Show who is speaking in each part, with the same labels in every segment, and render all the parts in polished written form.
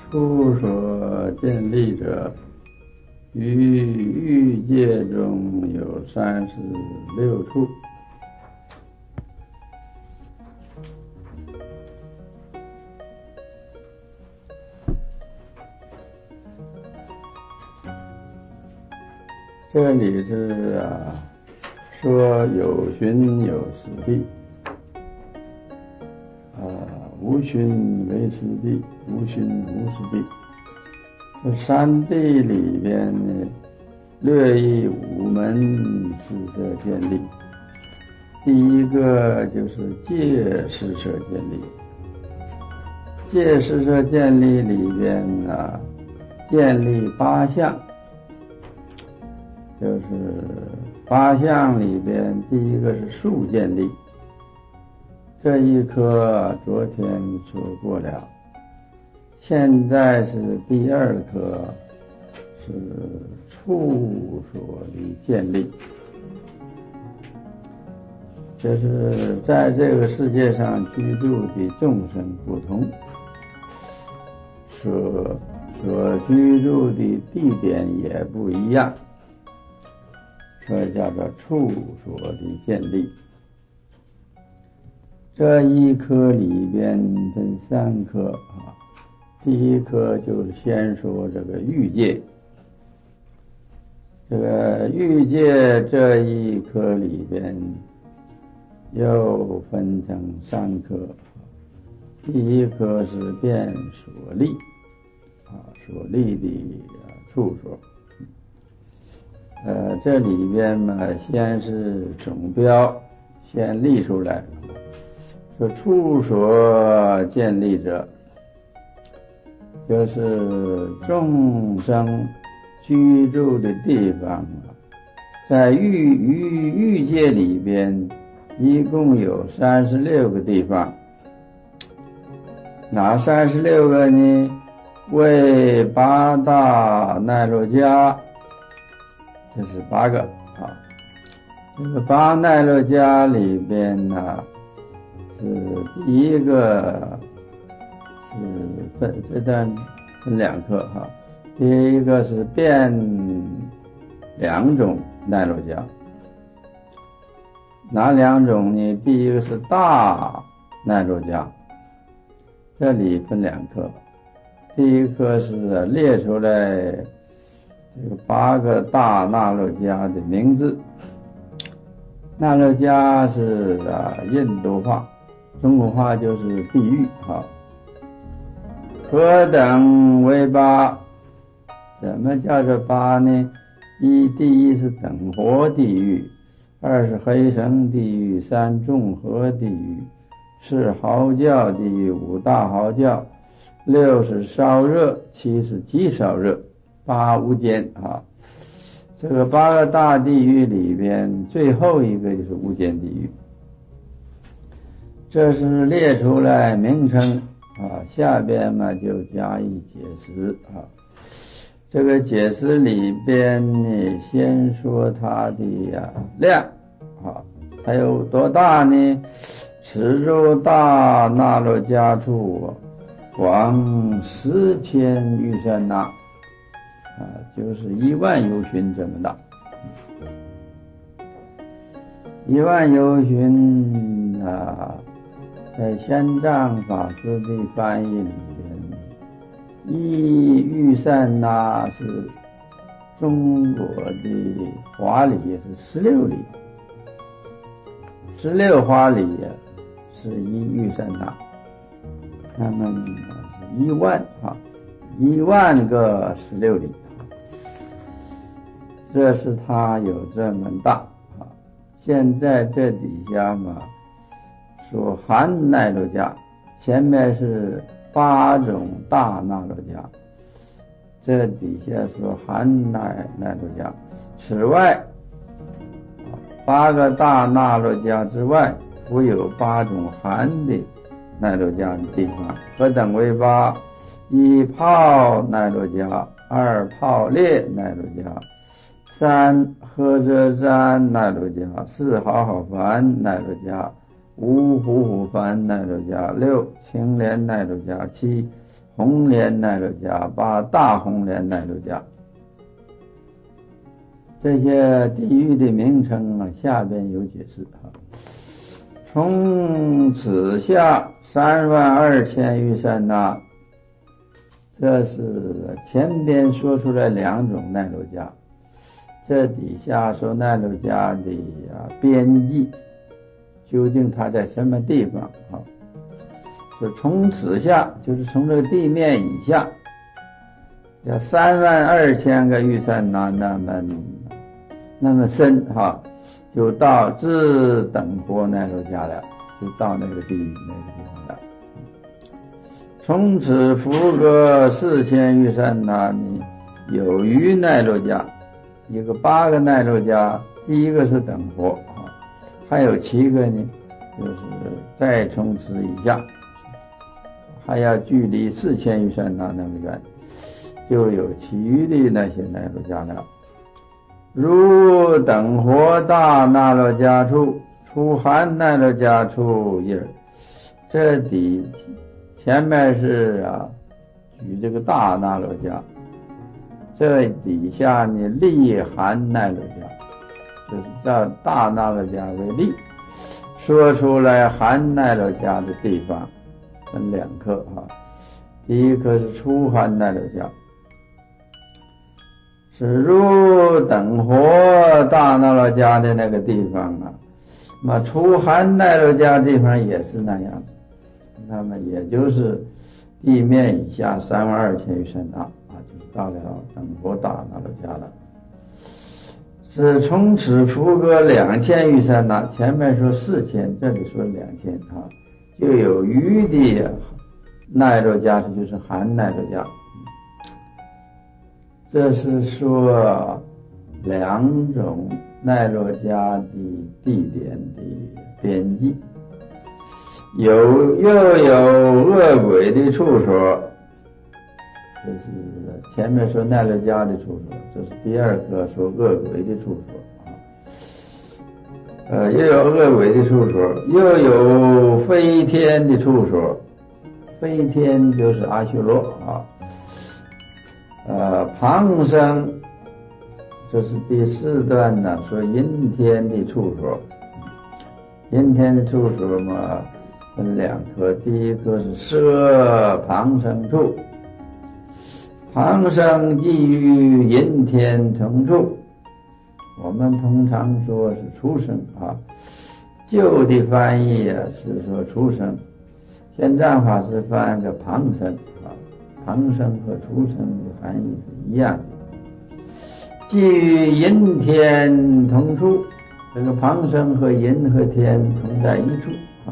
Speaker 1: 处所见利者，于欲界中有36处。这里是说有寻有实地，无寻为实地，无寻无实地。这三谛里边呢，略以五门施设建立。第一个就是戒施设建立。戒施设建立里边建立8项。就是8项里边，第一个是树建立，这一科昨天说过了。现在是第2科，是处所的建立，就是在这个世界上居住的众生不同，所居住的地点也不一样，这叫做处所的建立。这一科里边分3科第一科就是先说这个欲界。这个欲界这一科里边又分成3科。第一科是变所立所立的处所。这里边嘛，先是总标先立出来，说处所建立者，就是众生居住的地方在欲界里边一共有36个地方。哪36个呢？为8大奈罗迦，这是8个这个8奈罗迦里边是第一个是这段分2科第一个是变2种奈罗迦。哪2种呢？第一个是大奈罗迦，这里分2科。第一科是列出来这个8个大那罗迦的名字。那罗迦是印度话，中国话就是地狱何等为8？怎么叫做8呢？第一是等活地狱，2是黑绳地狱，3众合地狱，4嚎叫地狱，5大嚎叫，6是烧热，7是极烧热，8无间这个8个大地狱里边最后一个就是无间地狱。这是列出来名称下边嘛就加以解释这个解释里边呢，先说它的量它有多大呢？此处大那罗迦处广10,000御山那就是10000由旬这么大。10000由旬在玄奘法师的翻译里边，一御山那是中国的华里是16里，16华里是一御山那，那么是10000个16里，这是它有这么大现在这底下嘛说含奈罗迦，前面是8种大那罗迦，这底下说含奈罗迦。此外8个大那罗迦之外，复有8种含的奈罗迦的地方。何等为8？一泡奈罗迦，2泡列奈罗迦，3喝遮瞻奈罗迦，4好好梵奈罗迦，5虎虎梵奈罗迦，6青莲奈罗迦，7 红莲奈罗迦、八大红莲奈罗迦。这些地狱的名称啊，下边有解释啊。从此下32000余山那，这是前边说出来2种奈罗迦，这底下说奈罗迦的边际，究竟它在什么地方啊？说从此下，就是从这个地面以下，要32000个玉山那那么深哈，就到至等活奈罗迦了，就到那个地狱那个地方了。从此福格4000玉山那里有余奈罗迦，一个8个奈罗迦，第一个是等活啊，还有7个呢，就是再从此以下，还要距离4000玉山那么远，就有其余的那些奈罗迦了。如等活大那罗迦处，出含奈罗迦处也。这里前面是举这个大那罗迦，这底下呢立含奈罗迦，就是叫大那罗迦为例，说出来含奈罗迦的地方分2颗第一颗是出含奈罗迦，是如等活大那罗迦的那个地方那么出含奈罗迦地方也是那样子，那么也就是地面以下32000余山那就是到了等活大那罗迦了。是从此福格2000余山那，前面说4000，这里说2000就有余的奈罗迦，就是含奈罗迦。这是说2种奈罗迦的地点的边际，又有恶鬼的处所，这是前面说奈罗迦的处所，这是第2个说恶鬼的处所又有恶鬼的处所，又有飞天的处所，飞天就是阿修罗旁生，这是第4段呢，说阴天的处所。阴天的处所嘛，分2颗，第一颗是舍旁生处，旁生即于阴天同处，我们通常说是畜生旧的翻译是说畜生，现在法师翻个旁生旁生和畜生的含义是一样的。即与阴天同处，这个旁生和阴和天同在一处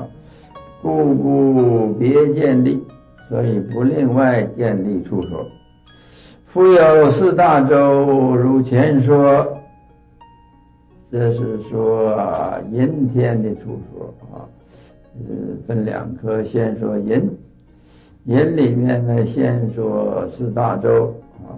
Speaker 1: 故别建立，所以不另外建立处所。复有4大洲，如前说，这是说阴天的处所分2颗，先说阴里面呢，先说4大洲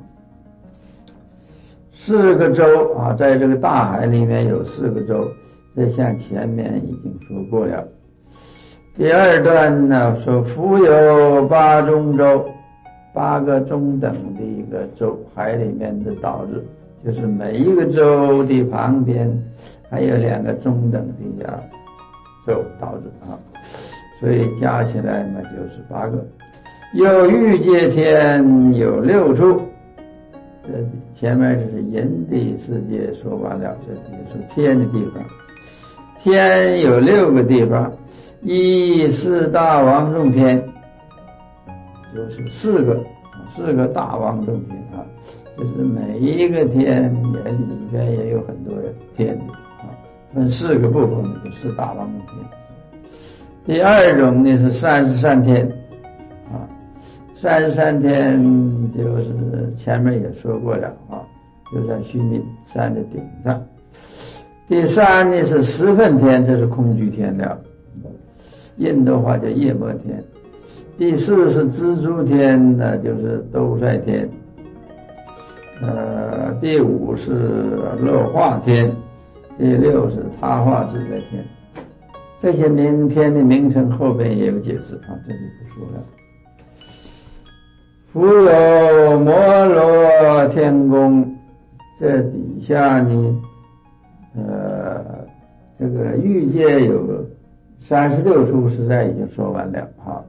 Speaker 1: 4个洲在这个大海里面有4个洲，这像前面已经说过了。第2段呢，说复有8中洲，8个中等的一个洲，海里面的岛屿，就是每一个洲的旁边还有2个中等的洲岛屿所以加起来嘛就是8个。有欲界天有6处，这前面就是阴的世界说完了，这里是天的地方。天有6个地方，4大王众天，就是4个大王众天就是每一个天也里边也有很多天的分4个部分的，就4大王众天。第2种呢是33天33天就是前面也说过了就在须弥山的顶上。第3呢是10分天，这是空居天了，印的话叫夜摩天。第4是蜘蛛天呢，就是兜率天。第5是乐化天，第6是他化自在天。这些天的名称后边也有解释这里不说了。 复有摩罗天宫，这底下呢，这个欲界有36处，实在已经说完了哈。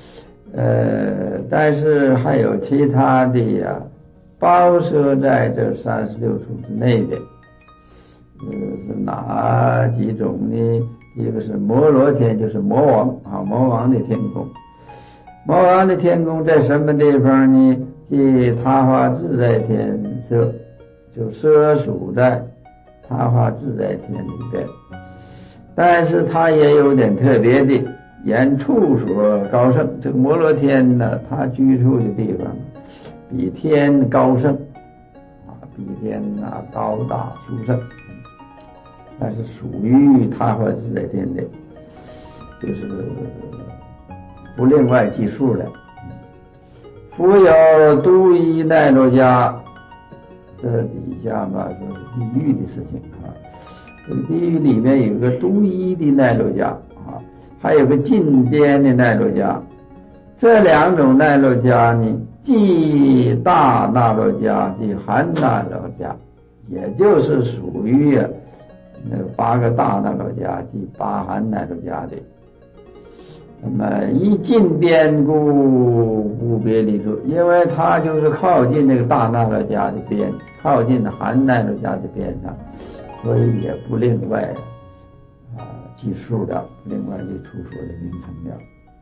Speaker 1: 但是还有其他的呀，包摄在这36处之内的，是哪几种呢？一个是摩罗天，就是魔王啊，魔王的天宫。魔王的天宫在什么地方呢？即他化自在天舍，就摄属在他化自在天里边。但是它也有点特别的，言处所高胜。这个摩罗天呢，它居住的地方比天高胜啊，比天高大殊胜，但是属于他化自在天的，就是不另外计数的。复有都伊奈罗迦，这底下嘛说是地狱的事情啊。这个地狱里面有个都伊的奈罗迦啊，还有个近边的奈罗迦。这两种奈罗迦呢，即大奈罗迦，即含奈罗迦，也就是属于那8个大奈罗迦即8含奈罗迦的。那么一近边故不别离处，因为它就是靠近那个大奈罗迦的边，靠近含奈罗迦的边上，所以也不另外计数了，另外一处所的名称了。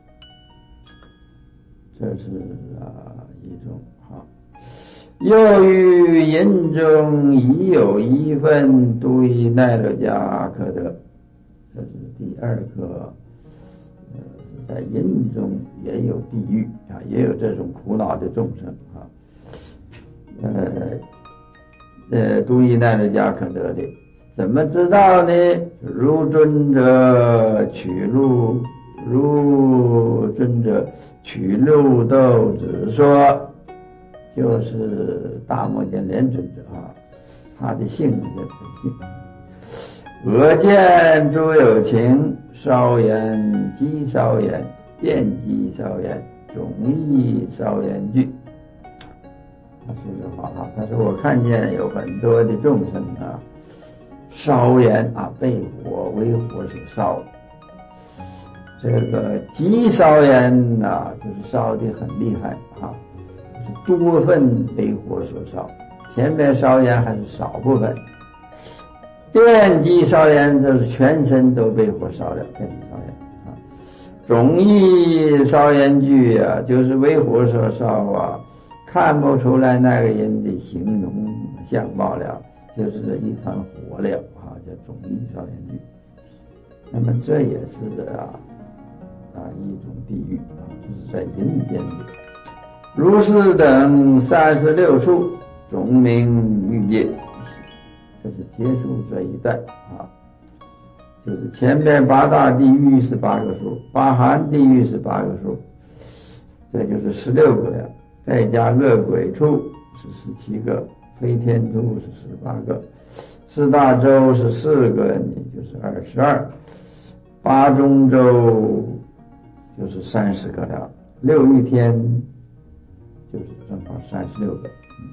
Speaker 1: 这是一种哈。又于淫中已有一份都伊奈罗迦可得，这是第二个。在淫中也有地狱啊，也有这种苦恼的众生啊。都伊奈罗迦可得的，怎么知道呢？如尊者取路，如尊者取路斗子说，就是大摩犍连尊者啊，他的姓叫姓。俄见诸有情，稍言积稍言，遍积稍言，总意稍言句。他说的话啊，他说我看见有很多的众生啊，烧言啊，被火为火所烧。这个积烧言啊，就是烧的很厉害啊，就是多份被火所烧。前面烧言还是少部分。遍积烧言就是全身都被火烧了，遍积烧言啊。总意烧言句啊，就是为火所烧啊，看不出来那个人的形容相貌了，就是一团火了啊，叫总意烧言句。那么这也是一种地狱啊，就是在阴间的。如是等36处，总名欲界。这是结束这一代啊，就是前面8大地狱是8个数，8含地狱是8个数，这就是16个了，再加恶鬼处是17个，非天处是18个，4大洲是4个，你就是22， 8中洲就是30个了，6欲天就是正好36个。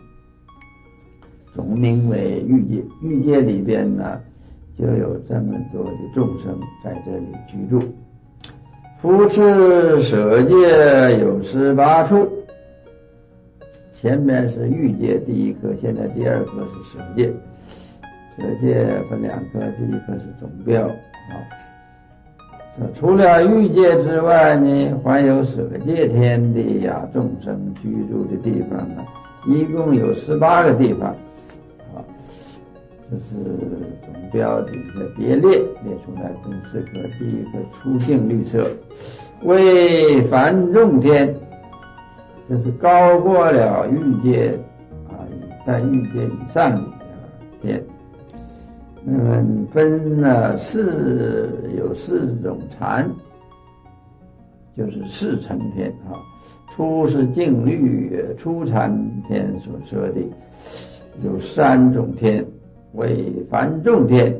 Speaker 1: 总名为欲界，欲界里边呢，就有这么多的众生在这里居住。复次舍界有18处，前面是欲界第一颗，现在第二颗是舍界。舍界分2颗，第一颗是总标啊。除了欲界之外呢，还有舍界天地众生居住的地方呢，一共有18个地方。这是总标底下别列出来分4颗，第一个出净绿色，为梵众天，这是高过了欲界在欲界以上的天。那么分有4种禅，就是4层天啊。初是净绿初禅天所说的，有3种天。为梵众天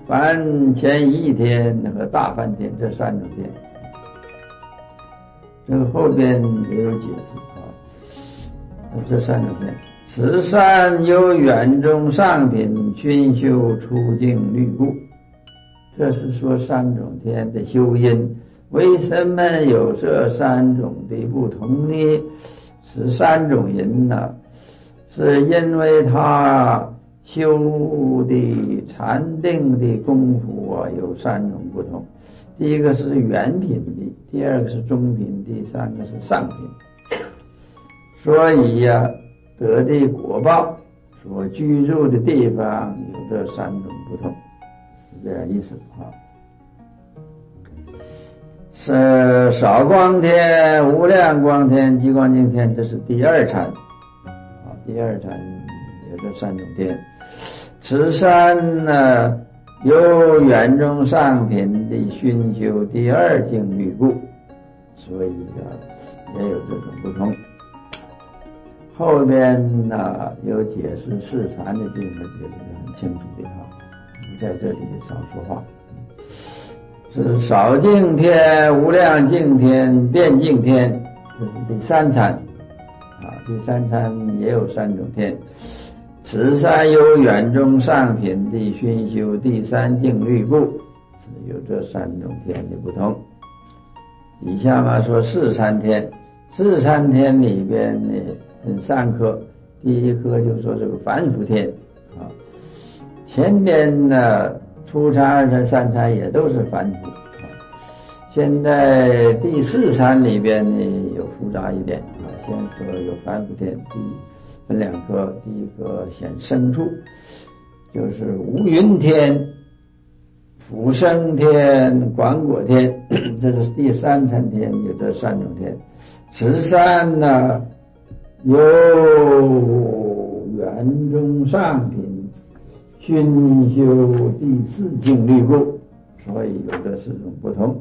Speaker 1: 梵前一天和大梵天，这3种天。 这个后边也有解释啊。这3种天，此山有远中上品，熏修出境虑故。这是说3种天的修因。为什么有这3种的不同呢？是3种人呢，是因为他修的禅定的功夫啊有3种不同。第一个是远品的，第二个是中品，第三个是上品。所以呀，得的果报所居住的地方有这3种不同，是这样意思啊。是少光天、无量光天、极光净天，这是第2禅啊。第2禅有这3种天。此山呢，有远中上品的熏修第2境虑故，所以也有这种不同。后边呢有解释4禅的地方，解释得很清楚的啊，在这里少说话。是少净天、无量净天、遍净天，这是第3禅啊。第3禅也有3种天。此山有远中上品的熏修第3境虑故，是有这3种天的不同。以下嘛说4禅天，4禅天里边呢分3科。第一科就说这个凡夫天啊，前边呢初禅、2禅、3禅也都是凡夫啊。现在第4禅里边呢有复杂一点啊，先说有凡夫天，分2科。第一个显生处，就是无云天、福生天、广果天，这是第3禅天，有这3种天。此山呢有远中上品，熏修第4境虑故，所以有这4种不同。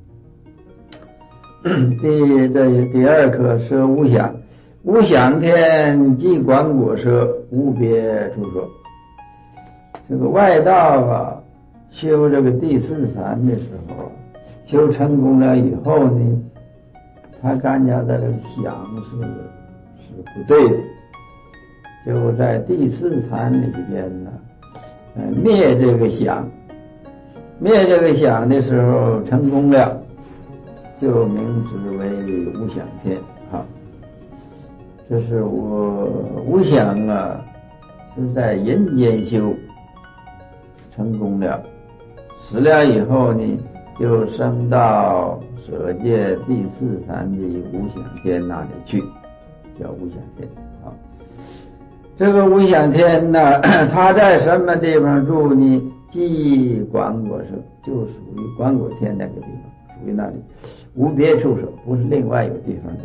Speaker 1: 第2科舍无想，无想天即广果舍，无别处所。这个外道啊，修这个第4禅的时候，修成功了以后呢，他感觉到这个想是不对的，就在第4禅里边呢，灭这个想，灭这个想的时候成功了，就名之为无想天啊。这是无想啊，是在人间修成功了，死了以后呢，就升到舍界第4禅的无想天那里去，叫无想天啊。这个无想天呢，他在什么地方住呢？即广果舍，就属于广果天那个地方，属于那里，无别处所，不是另外有地方的。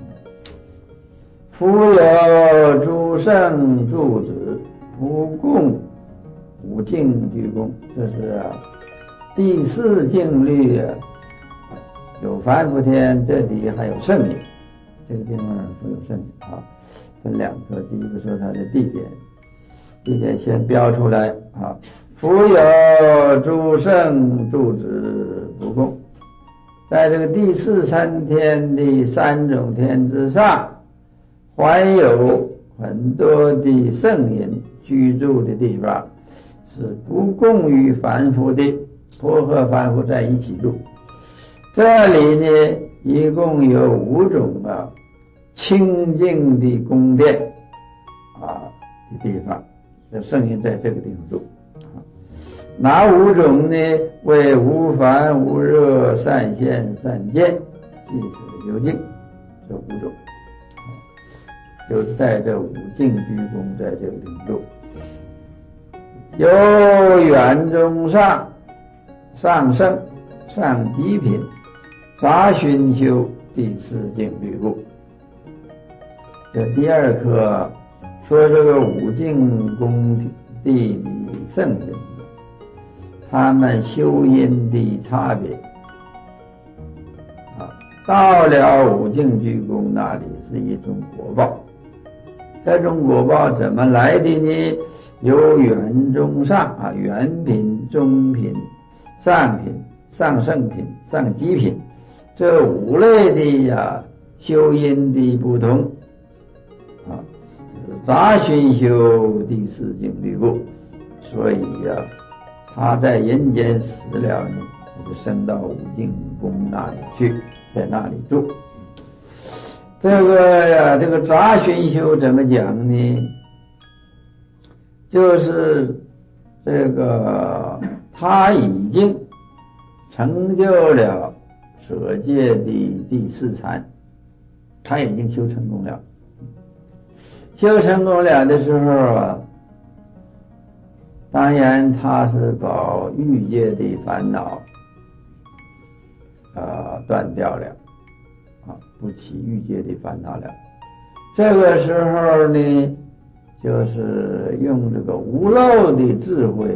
Speaker 1: 复有诸圣住子，不共5境居功。这是第4境律啊，有凡夫天，这里还有圣灵，这个地方说有圣灵啊，分2科。第一个说它的地点先标出来啊。复有诸圣住子不共，在这个第4禅天的3种天之上，还有很多的圣人居住的地方，是不共于凡夫的，不和凡夫在一起住。这里呢，一共有5种清净的宫殿的地方，这圣人在这个地方住。哪5种呢？为无烦、无热、善现、善见、即是究竟，这5种，就是在这5境居功，在这个地方住。有远中上、上圣、上极品、杂熏修第4境虑故。这第2科说这个5境宫地的圣人，他们修因的差别到了5境居功那里是一种果报。这种果报怎么来的呢？有远中上远品、中品、上品、上圣品、上极品， 这五类的修因的不同杂熏修第四境律故，所以他在人间死了呢，就升到五境宫那里去，在那里住。这个杂熏修怎么讲呢？就是这个他已经成就了舍戒的第四禅，他已经修成功了。修成功了的时候当然他是把欲界的烦恼断掉了不起欲界的烦恼了。这个时候呢，就是用这个无漏的智慧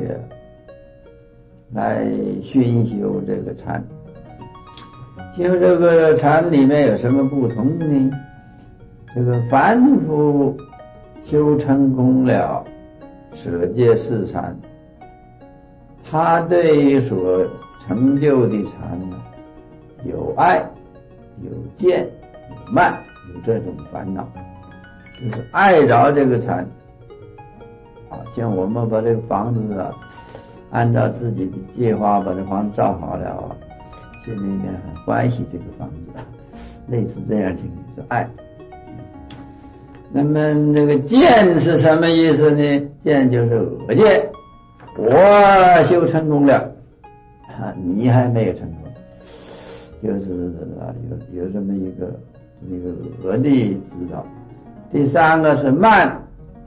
Speaker 1: 来熏修这个禅。修这个禅里面有什么不同呢？这个凡夫修成功了舍戒四禅，他对于所成就的禅有爱有见有慢，有这种烦恼，就是爱着这个禅像我们把这个房子按照自己的计划把这房子造好了心里面很欢喜这个房子类似这样情形是爱。那么这个见是什么意思呢？见就是恶见，我修成功了你还没有成功，就是有这么一个恶的知道。第三个是慢，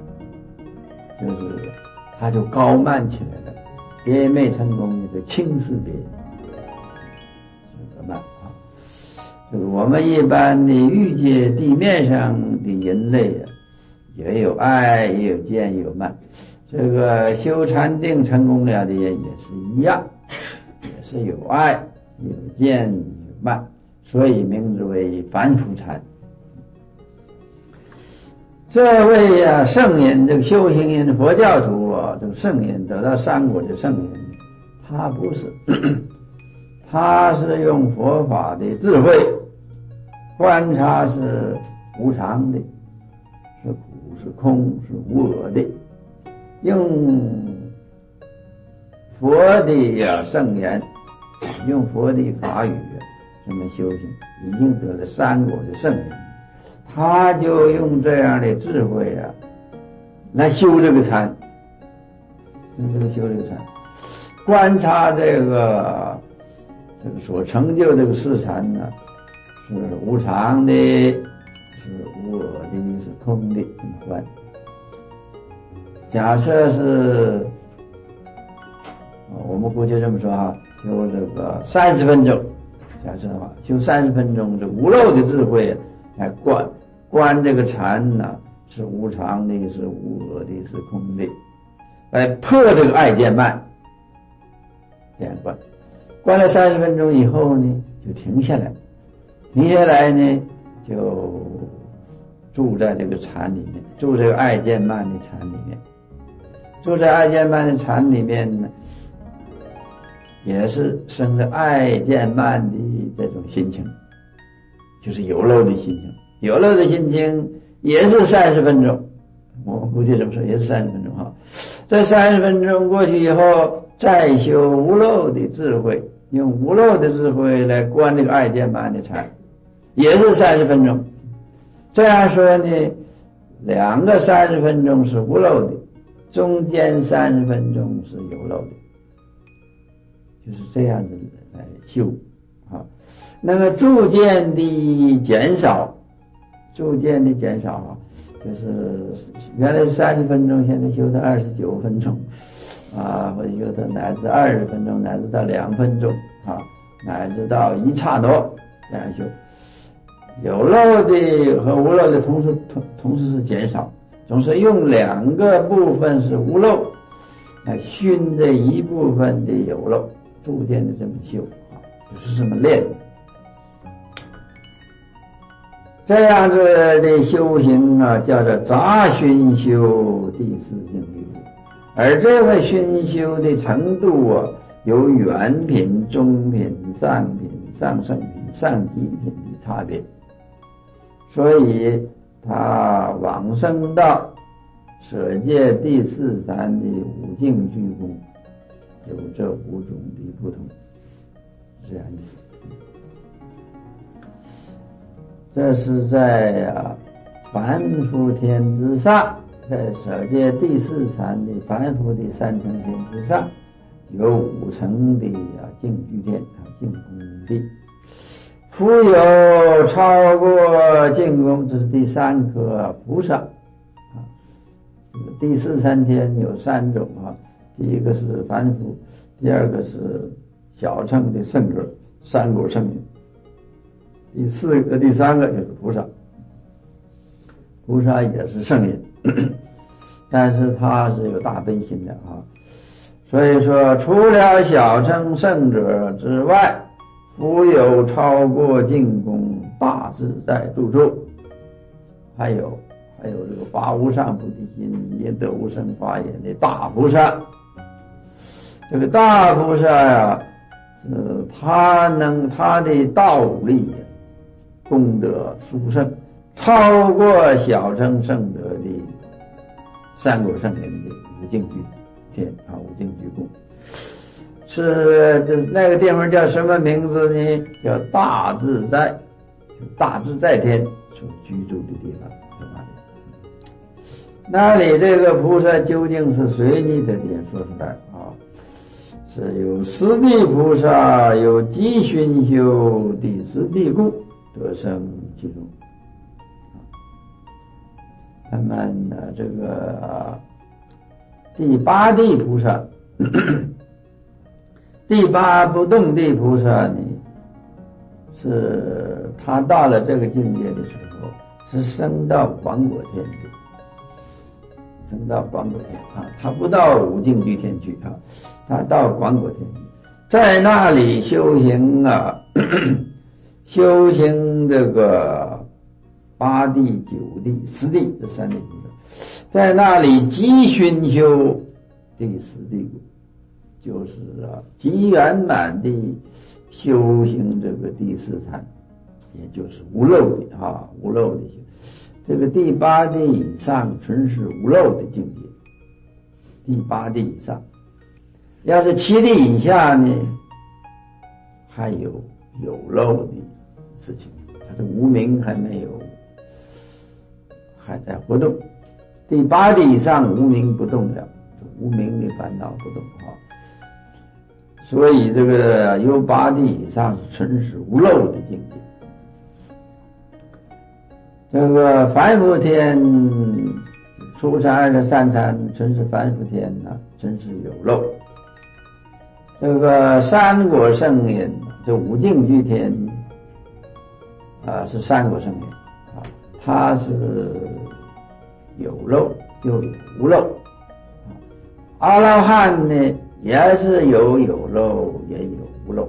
Speaker 1: 就是他就高慢起来了，别没成功就轻视别人，这个慢就是我们一般的欲界地面上的人类也有爱也有见也有慢，这个修禅定成功了的人也是一样，也是有爱有见有慢，所以名之为凡夫禅。这位圣人，这个修行人佛教徒这个圣人得到三果的圣人，他不是他是用佛法的智慧观察是无常的，是苦是空是无我的，用佛的圣言用佛的法语这么修行，已经得了三果的圣人，他就用这样的智慧来修这个禅，修这个禅，观察这个所成就这个四禅是无常的，是无我的，是空的，这么观。假设是我们姑且这么说修这个30分钟，假设的话修30分钟，这无漏的智慧来观这个禅是无常的，是无我的，是空的，来破这个爱见慢，这样观了30分钟以后呢，就停下来呢，就住在这个禅里面，住这个爱见慢的禅里面，住在爱见慢的禅里面呢，也是生着爱见慢的这种心情，就是有漏的心情，有漏的心情也是30分钟，我估计这么说也是30分钟这30分钟过去以后，再修无漏的智慧，用无漏的智慧来观这个爱见慢的禅，也是30分钟。这样说呢，两个30分钟是无漏的，中间30分钟是有漏的，就是这样子来修那么逐渐的减少就是原来是30分钟，现在修到29分钟或者修到乃至20分钟，乃至到2分钟乃至到1刹那这样修。有漏的和无漏的同时是减少，总是用两个部分是无漏来熏这一部分的有漏，逐渐的这么修就是这么练。这样子的修行叫做杂熏修第四境律，而这个熏修的程度有远品、中品、上品、上圣品、 上极品的差别，所以他往生到舍界第四禅的五净居功，有这五种的不同，这样意思。这是在凡夫天之上，在舍界第四禅的凡夫的三乘天之上，有五层的净居天净功地。复有超过净功，这是第三颗菩萨第四禅天有三种第一个是凡夫，第二个是小乘的圣者，三果圣人，第三个就是菩萨。菩萨也是圣人，但是他是有大悲心的所以说除了小乘圣者之外，复有超过净功大自在住处，还有这个发无上菩提心也得无生法眼的大菩萨。这个大菩萨他的道力功德殊胜，超过小乘圣者的三果圣人的五净居天五净居功。是那个地方叫什么名字呢？叫大自在，就大自在天所居住的地方在那里。那里这个菩萨究竟是谁呢？这点说出来是有十地菩萨，有积熏修第十地故得生其中。那么这个第八地菩萨第八不动地菩萨呢，是他到了这个境界的时候，是升到广果天去，升到广果天他不到五净居天去他到广果天去，在那里修行修行这个八地、九地、十地这三地菩萨，在那里积熏修第十地故，就是极圆满的修行这个第四禅，也就是无漏的无漏的修。这个第八地以上纯是无漏的境界，第八地以上。要是七地以下呢，还有漏的事情，它的无明还在活动。第八地以上无明不动了，无明的烦恼不动所以这个有八地以上是纯是无漏的境界。这个凡夫天初禅、二禅、三禅纯是凡夫天真是有漏。这个三果圣人，这五净居天是三果圣人他是有漏又有无漏。阿罗汉呢也是有漏也有无漏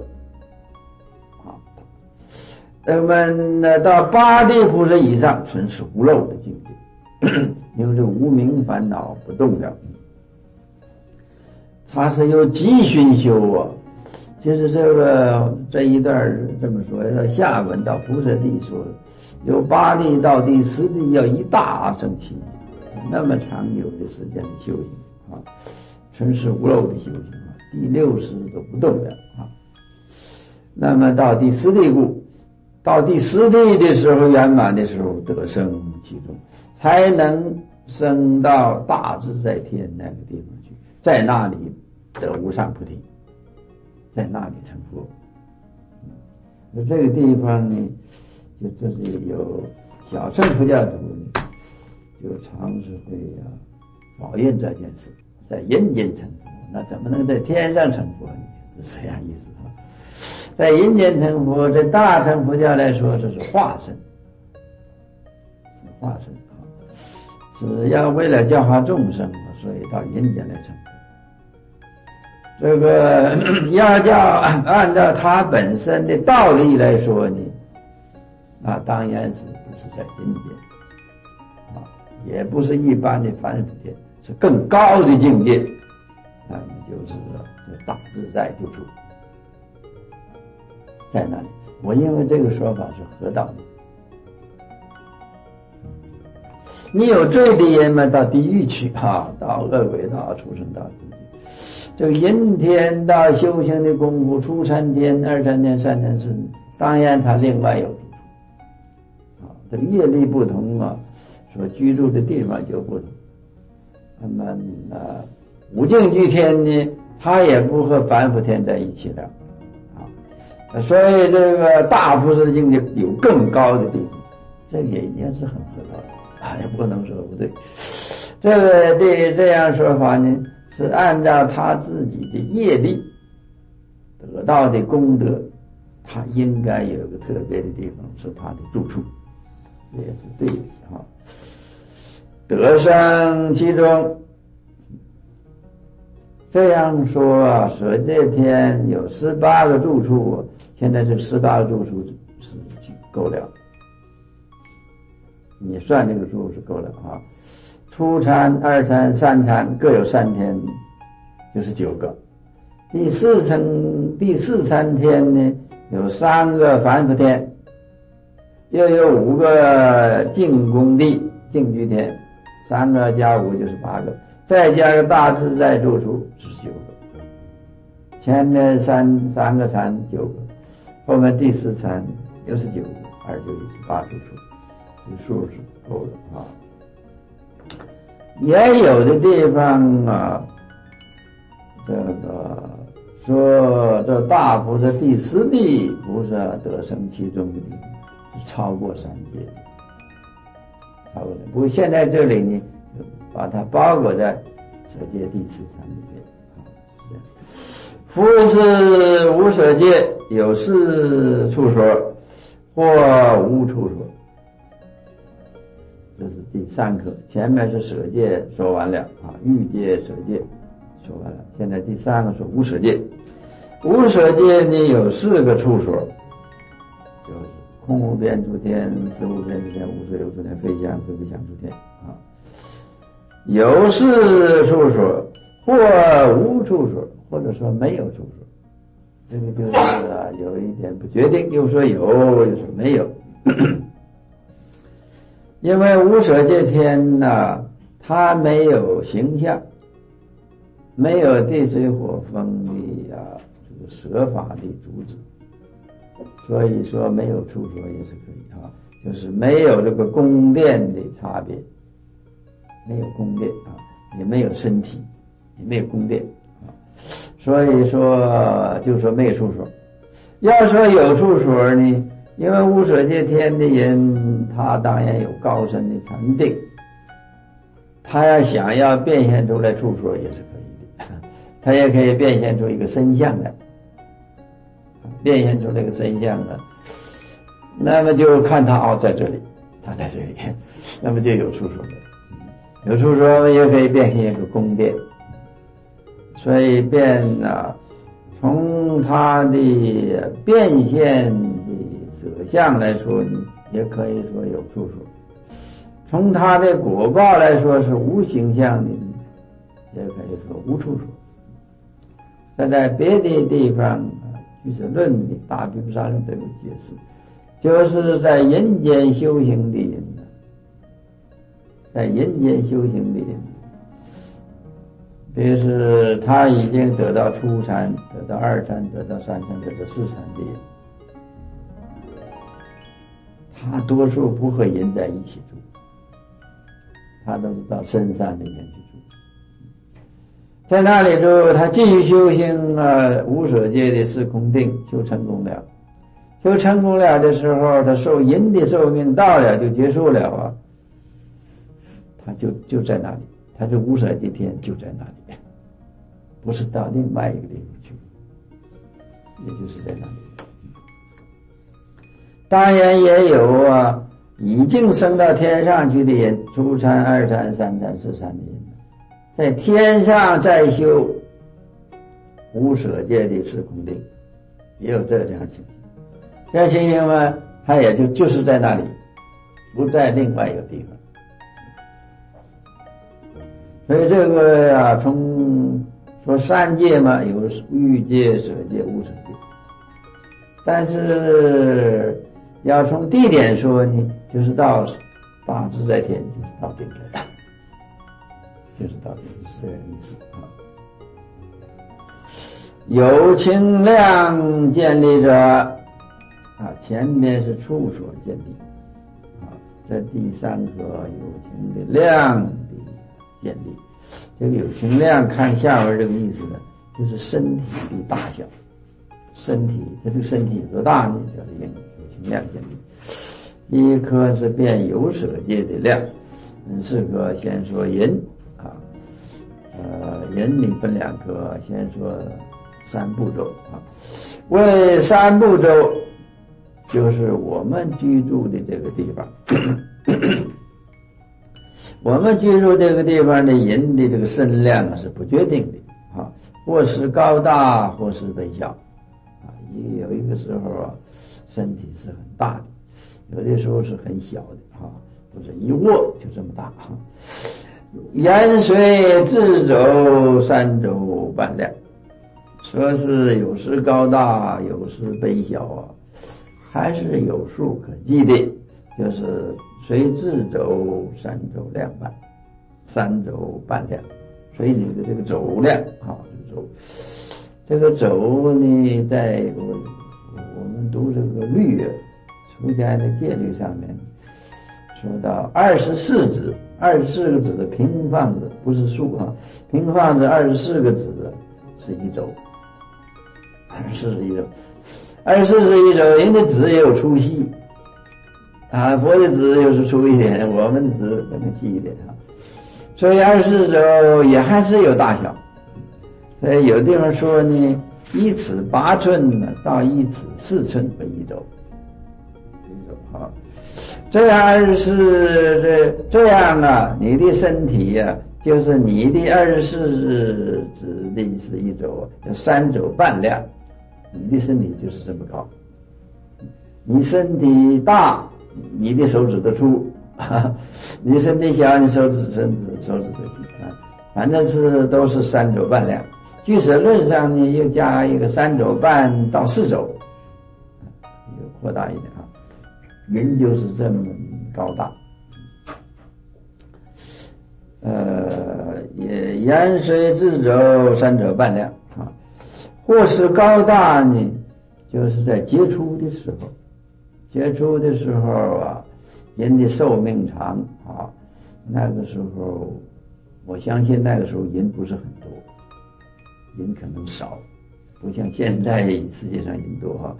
Speaker 1: 那么到八地菩萨以上纯是无漏的境界，因为这个无明烦恼不动了。他是有积熏修就是这一段这么说，下文到菩萨地说由八地到第十地要一大生期，那么长久的时间的修行纯是无漏的修行第60都不动了那么到第十地故，到第十地的时候圆满的时候得生其中，才能升到大自在天那个地方去，在那里得无上菩提，在那里成佛。这个地方呢，就是有小乘佛教徒呢，就常是会讨厌这件事，在人间成佛，那怎么能在天上成佛呢？就是这样意思在人间成佛，在大乘佛教来说，这是化身，化身只要为了教化众生，所以到人间来成佛。这个要叫按照他本身的道理来说呢，那当然是不是在人间也不是一般的凡夫天，是更高的境界，那么就是大自在住处，在那里我认为这个说法是合道的。你有罪的人嘛，到地狱去到恶鬼道、畜生道之地。这个阴天道修行的功夫，初禅天、二禅天、三禅四，当然他另外有住处这个业力不同所居住的地方就不同。那么无净居天呢，它也不和凡夫天在一起了所以这个大菩萨境界有更高的地方，这也是很合道的也不能说不对。这个这样说法呢，是按照他自己的业力得到的功德，他应该有一个特别的地方是他的住处，这也是对的得生其中。这样说舍戒天有18个住处，现在这18个住处是够了，你算这个数是够了初禅、二禅、三禅各有3天，就是9个。第四禅天呢，有3个凡夫天，又有5个净功地净居天，3个加5就是8个，再加个大自在住处是9个。前面三个禅9个，后面第4禅又是9个，2就18住处，这数是够了也有的地方这个说这大菩萨第10地菩萨得生其中的地方是超过3界，超过了。不过现在这里呢，把它包裹在舍戒第4禅里面。夫是无舍戒，有4处所或无处所，这是第3课。前面是舍戒说完了欲界舍戒说完了，现在第3个是无舍戒。无舍戒呢有4个处所，就是空无边处天、识无边处天、无所有处天、非想非不想处天有4处所或无处所，或者说没有处所。这个就是有一点不决定，又说有又说没有因为无舍戒天它没有形象，没有地水火风的这个舍法的主旨，所以说没有处所也是可以就是没有这个宫殿的差别，没有宫殿也没有身体，也没有宫殿所以说就说没有处所。要说有处所呢，因为无舍戒天的人他当然有高深的禅定，他要想要变现出来处所也是可以的，他也可以变现出一个身相来，变现出那个身相来，那么就看他在这里，他在这里，那么就有处所了。有处所也可以变现一个宫殿，所以从他的变现的色相来说呢，也可以说有处所；从他的果报来说是无形象的，也可以说无处所。这在别的地方俱舍论的大毗婆沙论都有解释，就是在人间修行的人在人间修行的人，比如是他已经得到初禅、得到2禅、得到3禅、得到4禅的人，他多数不和人在一起住，他都是到深山里面去住，在那里住，他继续修行无舍戒的4空定，修成功了。修成功了的时候，他受人的寿命到了就结束了他就在那里，他这无舍戒天就在那里，不是到另外一个地方去，也就是在那里。当然也有已经升到天上去的人，初禅、2禅、3禅、4禅的人，在天上再修无舍戒的4空定，也有这样情形。这样情形嘛，他也就是在那里，不在另外一个地方。所以这个从说3界嘛，有欲界、舍戒、无舍戒。 但是要从地点说呢，就是到大自在天，就是到顶了，就是到顶，是这个意思啊。有情量建立者啊，前面是处所建立啊，这第三个有情的量的建立。这个有情量看下边这个意思呢，就是身体的大小，身体这个身体有多大呢？叫做有情量建立。一颗是变有舍界的量，四颗先说人啊，人里分两颗，先说三部洲啊。为三部洲，就是我们居住的这个地方。我们居住这个地方的人的这个身量是不决定的啊，或是高大，或是微小啊。有一个时候啊，身体是很大的，有的时候是很小的啊，都是一握就这么大啊。沿随自走三洲半量，说是有时高大，有时微小啊，还是有数可计的，就是随自走三洲量半，三洲半量，所以你的这个肘量啊，这个肘呢，在我们读这个律出家的戒律上面说到24指，24个指的平放子不是数啊，平放子24个指的是一肘，24是一肘，24是一肘，人的指也有粗细啊，佛的指又是粗一点，我们的指可能细一点啊，所以24肘也还是有大小。所以有地方说呢，1尺8寸到1尺4寸为一肘，好，这样是这样啊，你的身体呀，就是你的24指的是一肘，3肘半量，你的身体就是这么高。你身体大，你的手指头粗，你身体小，你手指头细啊，反正是都是3肘半量。据舍论上呢，又加一个3肘半到4肘，又扩大一点啊。人就是这么高大，也沿随自走3肘半量啊。或是高大呢，就是在杰出的时候，杰出的时候啊，人的寿命长啊，那个时候，我相信那个时候人不是很多。人可能少，不像现在世界上人多哈，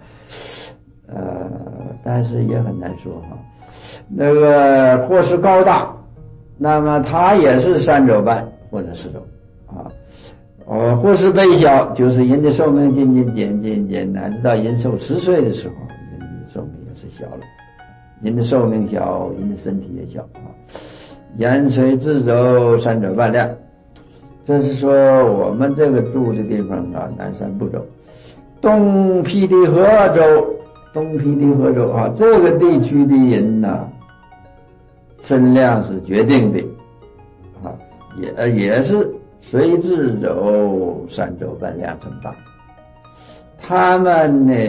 Speaker 1: 但是也很难说哈。那个或是高大，那么他也是3肘半或者4肘啊，或是微小，就是人的寿命渐渐减，乃至到人寿10岁的时候，人的寿命也是小了。人的寿命小，人的身体也小啊。沿随自走3肘半量。这是说我们这个住的地方啊，南山部洲，东毗提河州啊，这个地区的人呢，身量是决定的啊，也是随自走3肘半量这么大。他们呢，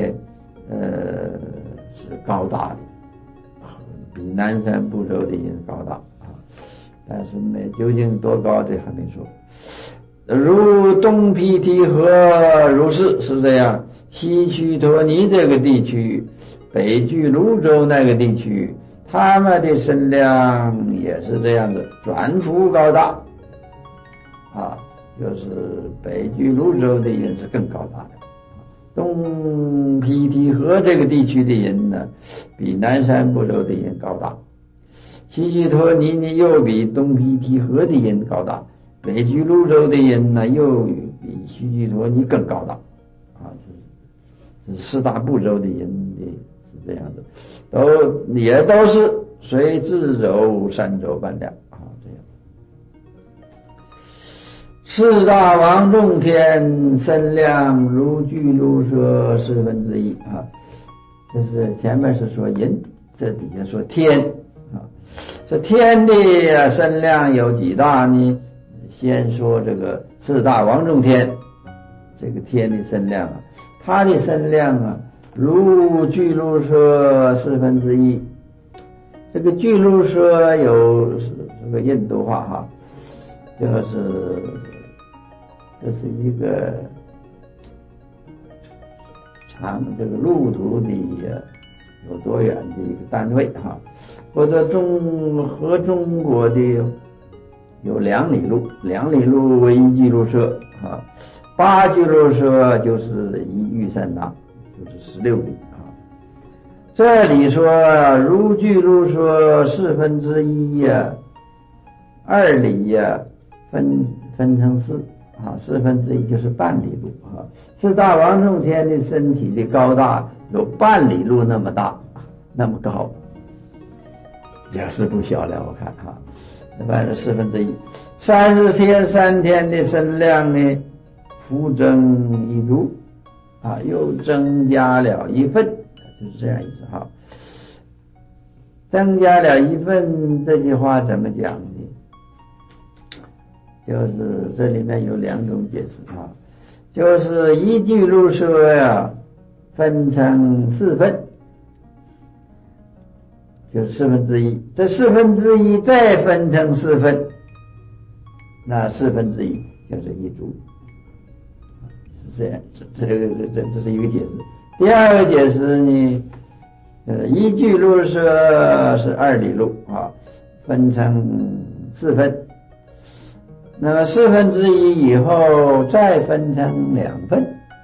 Speaker 1: 是高大的，比南山部洲的人高大啊，但是呢，究竟多高的还没说。如东毗提河如是这样，西须陀尼这个地区，北俱泸州那个地区，他们的身量也是这样的，转幅高大啊，就是北俱泸州的人是更高大的。东毗提河这个地区的人呢，比南山部洲的人高大，西须陀尼呢又比东毗提河的人高大。北俱泸州的人呢，又比须须陀尼更高大，啊，这4大部洲的人的是这样的，也都是随自走3肘半量啊，这样。4大王众天身量如俱卢舍1/4啊，这是前面是说人，这底下说天啊，这天的身量有几大呢？先说这个4大王众天，这个天的身量啊，它的身量啊， 如巨鹿舍1/4。这个巨鹿舍有这个印度话哈，就是这是一个这个路途的有多远的一个单位哈，或者和中国的有2里路，2里路为1巨鹿舍啊，8巨鹿舍就是1玉山那，就是16里啊。这里说如巨鹿舍1/4呀，2里呀，分成4啊，1/4就是半里路啊。四大王众天的身体的高大有半里路那么大，那么高，也是不小了，我看哈。反正1/4。30天3天的身量呢，复增1株啊，又增加了1份，就是这样意思哈。增加了1份这句话怎么讲呢？就是这里面有2种解释啊，就是1巨鹿舍呀，分成4份，就是1/4，这1/4再分成4份，那1/4就是1株，是这样，这是一个解释。第二个解释呢，1巨鹿舍是2里路啊，分成4份，那么1/4以后再分成2份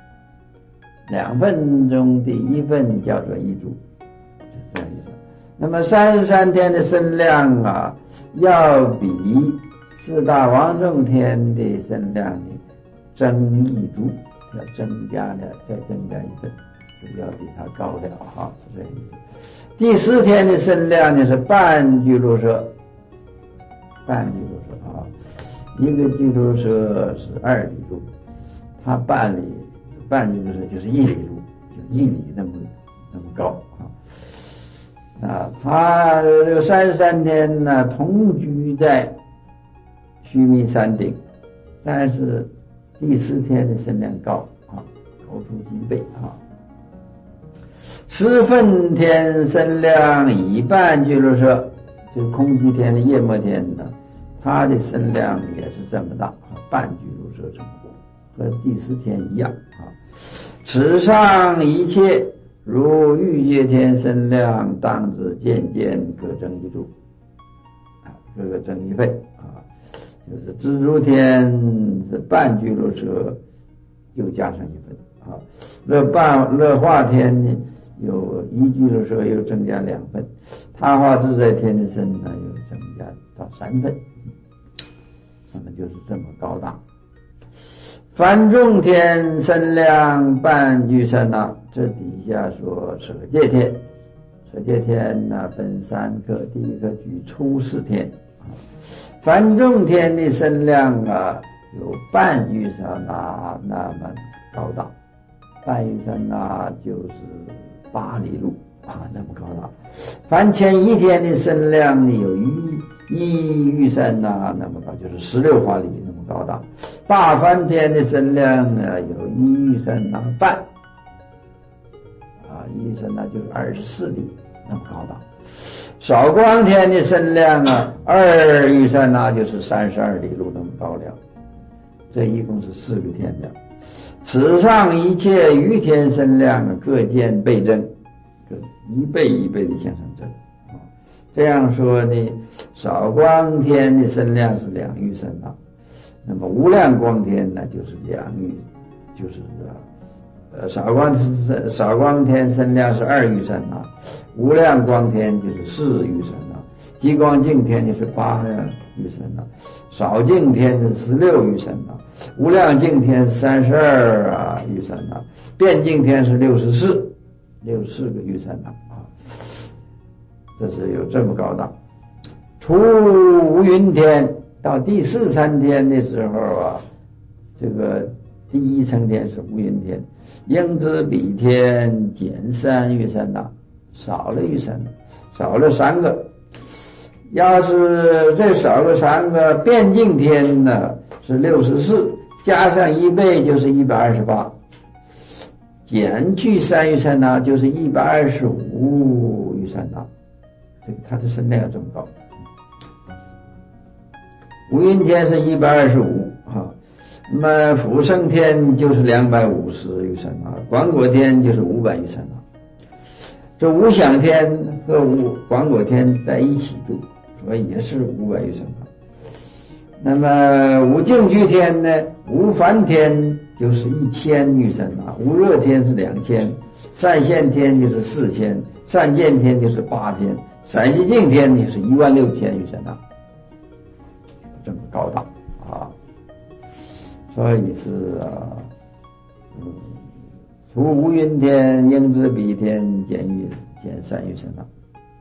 Speaker 1: ，2份中的1份叫做1株，是这样意思。那么33天的身量啊，要比4大王众天的身量呢增1株，要增加了，再增加1份，就要比它高了哈，是这样意思。第10天的身量呢是半巨鹿舍，半巨鹿舍啊，一个巨鹿舍是2里路，它半巨鹿舍就是1里路，就1里那么高啊。他这个33天呢，同居在须弥山顶，但是第4天的身量高啊，高出几倍啊。10分天身量以半巨鹿舍，就是空寂天的夜末天呢，它的身量也是这么大啊，半巨鹿舍这么多，和第10天一样啊。此上一切如欲界天身量，当知渐渐各增1株啊，各增1份啊。就是蜘蛛天是半巨鹿舍，又加上1份啊。乐化天呢，有1巨鹿舍又增加2份，他化自在天的身呢又增加到3份，那么就是这么高大。梵众天身量半巨山那，这底下说舍戒天，舍戒天呢分3个，第一个举出世天啊。梵众天的身量啊，有半玉山那那么高大，半玉山那就是8里路啊，那么高大。梵前一天的身量呢，有一玉山那那么高，就是16华里那么高大。大梵天的身量啊，有1玉山那半啊，1玉山那就是24里那么高大。少光天的身量啊，2玉山那就是32里路那么高了，这一共是4个天量。此上一切余天身量啊，各见倍增，各1倍1倍的向上增啊。这样说呢，少光天的身量是2玉山那，那么无量光天呢就是2玉，就是少光天身量是2玉山那，无量光天就是4玉山那，极光净天就是8玉山那，少净天是16玉山那，无量净天32玉山那，遍净天是64个玉山那啊，这是有这么高大。出无云天到第43天的时候啊，这个第1层天是无云天，应知比天减3玉山那，少了玉山，少了3个。要是再少个3个，遍净天呢是64，加上1倍就是128。 减去3玉山那就是125玉山那，这个它的身量这么高。五阴天是125啊，那么辅圣天就是250玉山那，广果天就是500玉山那。这无想天和广果天在一起住，所以也是500玉山那。那么无净居天呢，无梵天就是1000玉山那，无热天是2000，善现天就是4000，善见天就是8000，散寂净天就是16000玉山那，这么高大啊！所以是除无云天、应知彼天减3玉山那。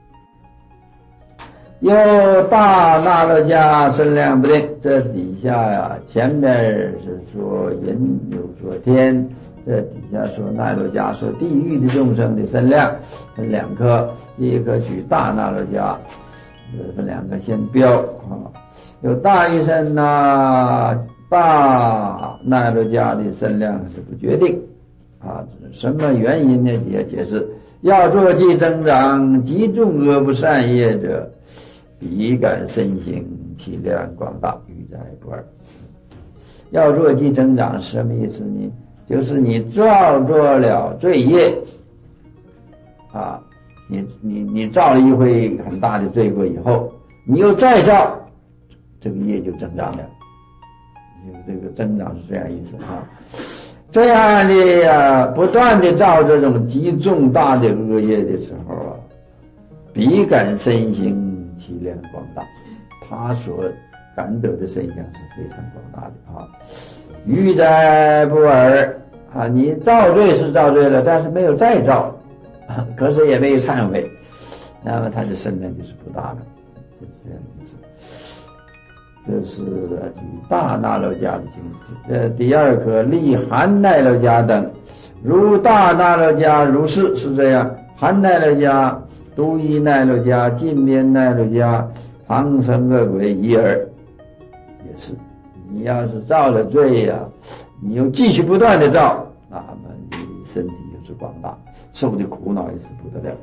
Speaker 1: 有大那罗迦身量不定，这底下呀，前面是说人，有说天，这底下说那罗迦，说地狱的众生的身量分2颗，第一个举大那罗迦，分2个先标啊。有大玉山那，大那罗迦的身量是不决定啊，什么原因呢？也解释，要作即增长，极重恶不善业者，彼感身形其量广大，欲在不二。要作即增长是什么意思呢？就是你造作了罪业啊，你造了一回很大的罪过以后，你又再造，这个业就增长了。这个增长是这样意思啊。这样的不断的造这种极重大的恶业的时候啊，彼感身形其量广大，他所感得的身相是非常广大的啊。欲在不尔啊，你造罪是造罪了，但是没有再造，可是也没有忏悔，那么他的身量就是不大了，是这样意思。这是大那罗迦的经这第二颗立含奈罗迦等，如大那罗迦如是，是这样。含奈罗迦、都依奈罗迦、近边奈罗迦、旁生恶鬼一耳，也是。你要是造了罪呀，你又继续不断的造，那么你身体就是广大，受的苦恼也是不得了。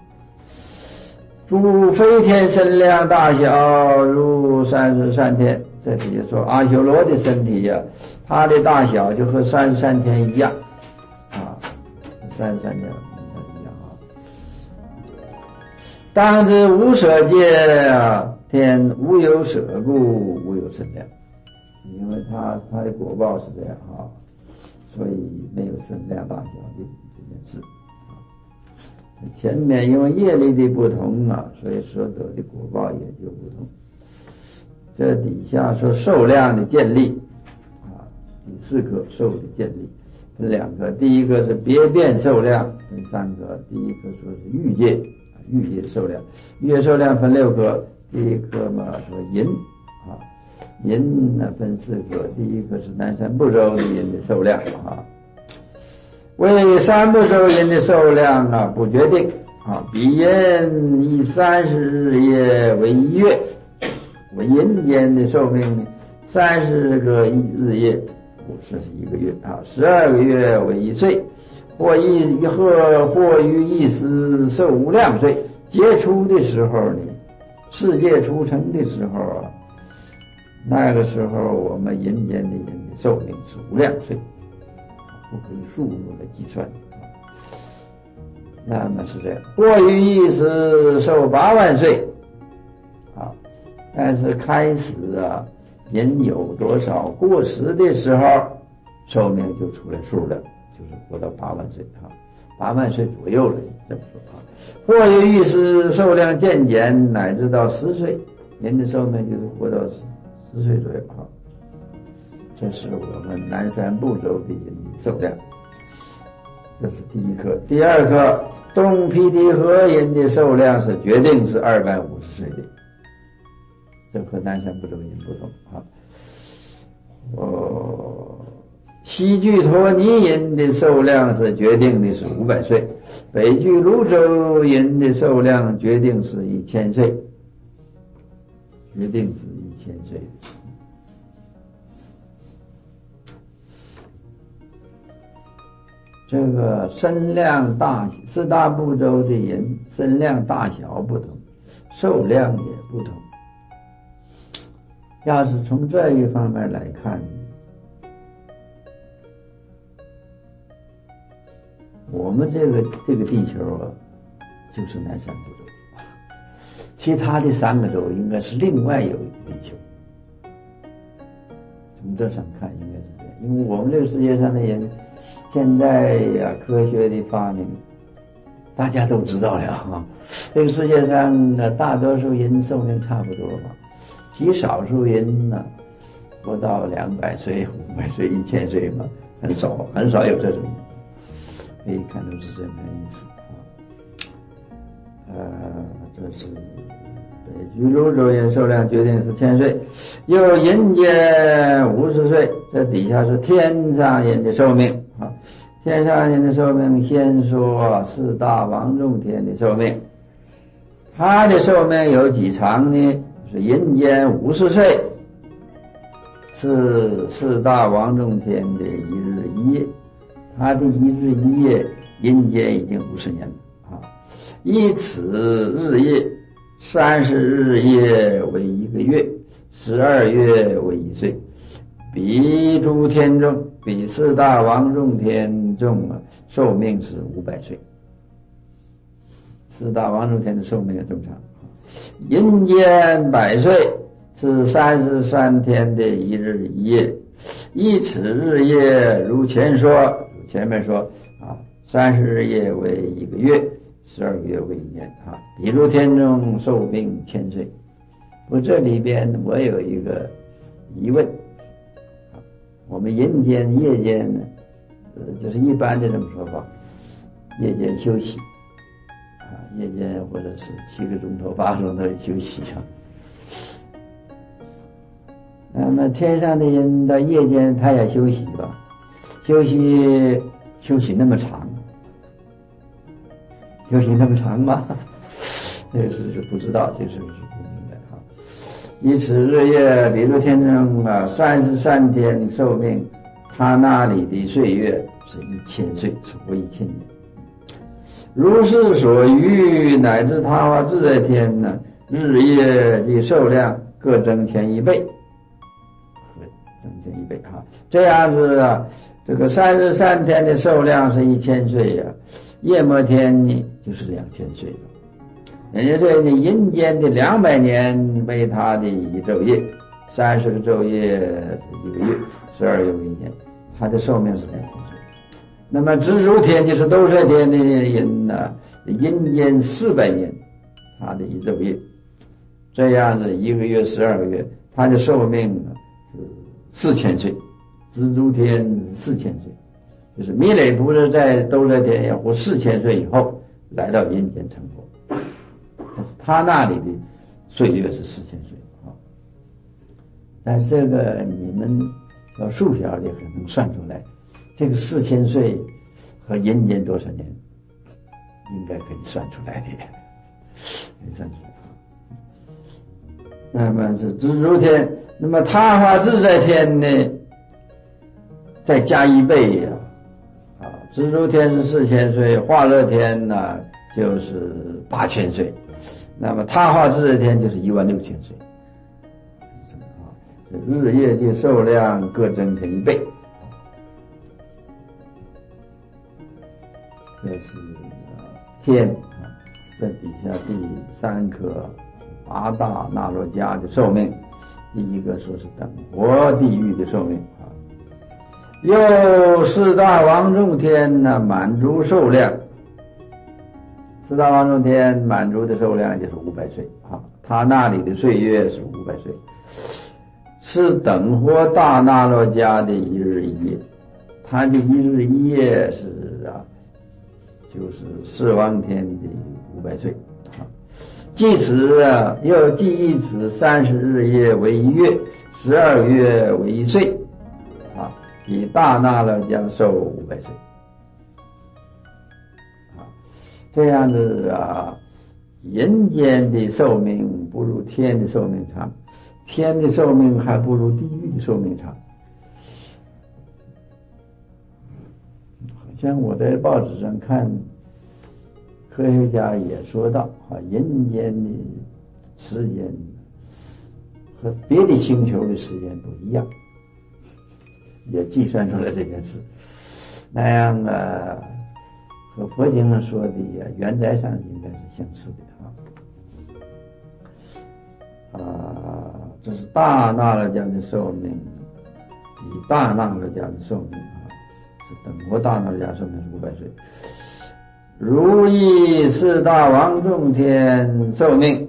Speaker 1: 诸飞天身量大小如33天，这里就说阿修罗的身体呀，它的大小就和33天一样啊，33天一样啊。当知无舍界天无有舍故，无有身量，因为它的果报是这样啊，所以没有身量大小的这件事。前面因为业力的不同啊，所以所得的果报也就不同。这底下说受量的建立啊，第4个受的建立分2个，第一个是别变受量分3个，第一个说是欲界受量，欲界受量分6个，第一个嘛说淫啊，淫呢分4个，第一个是南赡部洲的淫的受量啊。为3部洲淫的受量啊不决定啊，彼淫以30日夜为1月，为阴间的寿命30个日夜，这是1个月啊，12个月为1岁，或于一时寿无量岁。结出的时候呢，世界出生的时候啊，那个时候我们阴间的人的寿命是无量岁，不可以数目来计算。那么是这样，过于一时寿8万岁啊，但是开始啊，人有多少过时的时候，寿命就出来数了，就是活到8万岁啊，8万岁左右了，这么说啊。过于一时寿量渐减，乃至到10岁，人的寿命就是活到10岁左右啊。这是我们南赡部洲的人的寿量，这是第一颗。第二颗，东毗提河人的寿量是决定是250岁的，这和南赡部洲人不同啊。西俱陀尼人的寿量是决定的是500岁，北俱泸州人的寿量决定是1000岁，决定是1000岁。 这个身量大，四大部洲的人身量大小不同，寿量也不同。要是从这一方面来看，我们这个地球啊，就是南山部洲，其他的3个洲应该是另外有一个地球。从这上看，应该是这样，因为我们这个世界上的人，现在呀，科学的发明，大家都知道了啊。这个世界上的大多数人寿命差不多嘛，极少数人呢，不到200岁、500岁、1000岁嘛，很少有这种，可以看出是这么意思啊。这是居住洲人寿量决定是1000岁，又人间50岁，这底下是天上人的寿命啊。天上人的寿命，先说4大王众天的寿命，他的寿命有几长呢？是人间50岁，是4大王众天的一日一夜，他的一日一夜，人间已经50年了啊。以此日夜，30日夜为1个月，12月为1岁，比诸天众，比4大王众天众啊，寿命是500岁。4大王众天的寿命也这么长。人间100岁，是33天的一日一夜，以此日夜如前面说啊，30日夜为1个月，12个月为1年啊。比诸天众寿命1000岁。不过这里边我有一个疑问，我们人间夜间呢，就是一般的这么说法，夜间休息啊，夜间或者是7个钟头、8个钟头休息啊。那么天上的人到夜间他也休息吧，休息那么长，休息那么长吗？这个是不知道，这是不明白啊。以此日夜比诸天众啊，33天寿命，他那里的岁月是1000岁，超过1000年。如是所余，乃至他化自在天呢，日夜的寿量各增添1倍，增添1倍啊。这样子啊，这个33天的寿量是1000岁呀，夜摩天呢就是2000岁了。人家说你人间的200年为他的一昼夜，30个昼夜1个月，12月为1年，他的寿命是2000岁。那么蜘蛛天就是兜率天的人呢，人间400年，他的一昼夜，这样子1个月12个月，他的寿命呢是4000岁，蜘蛛天4000岁，就是弥勒菩萨在兜率天要活4000岁以后来到人间成佛。他那里的岁月是4000岁啊，但这个你们要数学也可能算出来，这个4000岁和人间多少年，应该可以算出来的，可以算出来。那么是蜘蛛天，那么他化自在天呢，再加1倍呀，蜘蛛天是4000岁，化乐天呢就是8000岁。那么他化自在天就是16000岁，日夜的寿量各增添1倍。这是天啊，这底下第3颗8大那罗迦的寿命，第一个说是等活地狱的寿命啊。又4大王众天呢，满足寿量。4大王众天满足的寿量就是500岁啊，他那里的岁月是500岁，是等活大那罗迦的一日一夜，他的一日一夜是啊，就是4王天的500岁啊。即此啊，又记一此30日夜为1月，12月为1岁啊，比大那罗迦寿500岁。这样子啊，人间的寿命不如天的寿命长，天的寿命还不如地狱的寿命长。 像我在报纸上看，科学家也说到人间的时间和别的星球的时间不一样，也计算出来这件事。那样和佛经上说的原则上应该是相似的这是大那罗迦的寿命，比大那罗迦的寿命是等活大那罗迦寿命是500岁。如意四大王众天寿命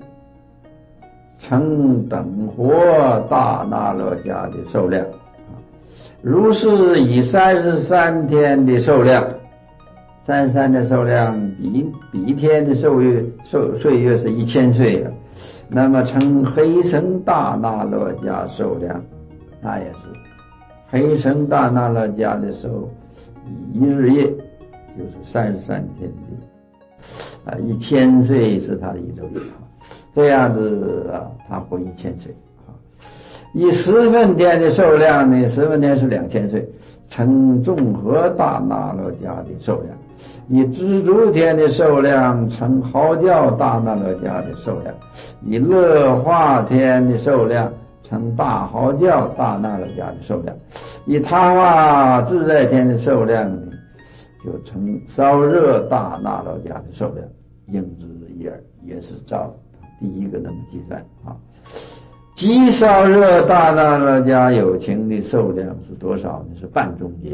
Speaker 1: 成等活大那罗迦的寿量，如是以33天的寿量，33的寿量比一天的岁月是1000岁那么成黑生大那罗迦寿量，那也是黑生大那罗迦的寿一日夜就是33天的1000岁是他的一周夜这样子他活1000岁以10分天的寿量呢，10分天是2000岁，成众合大那罗迦的寿量；以知足天的寿量，成嚎叫大那罗迦的寿量；以乐化天的寿量，成大嚎叫大那罗迦的寿量；以他化自在天的寿量呢，就成烧热大那罗迦的寿量。应知也是照第一个那么计算极烧热大那罗迦有情的寿量是多少呢？是半中劫。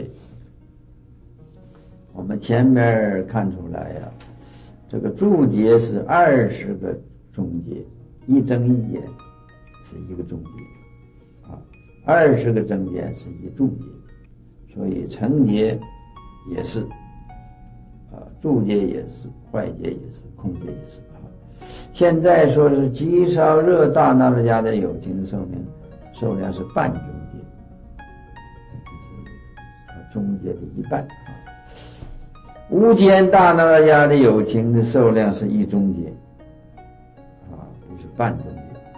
Speaker 1: 我们前面看出来这个柱节是20个中节，一增一减是一个中节20个增减是一柱节，所以成节也是柱节也是，坏节也是，空节也是现在说是极烧热大那罗迦的有情的寿量是半中节，就是中节的一半无间大那罗迦的有情的寿量是一中节不是半中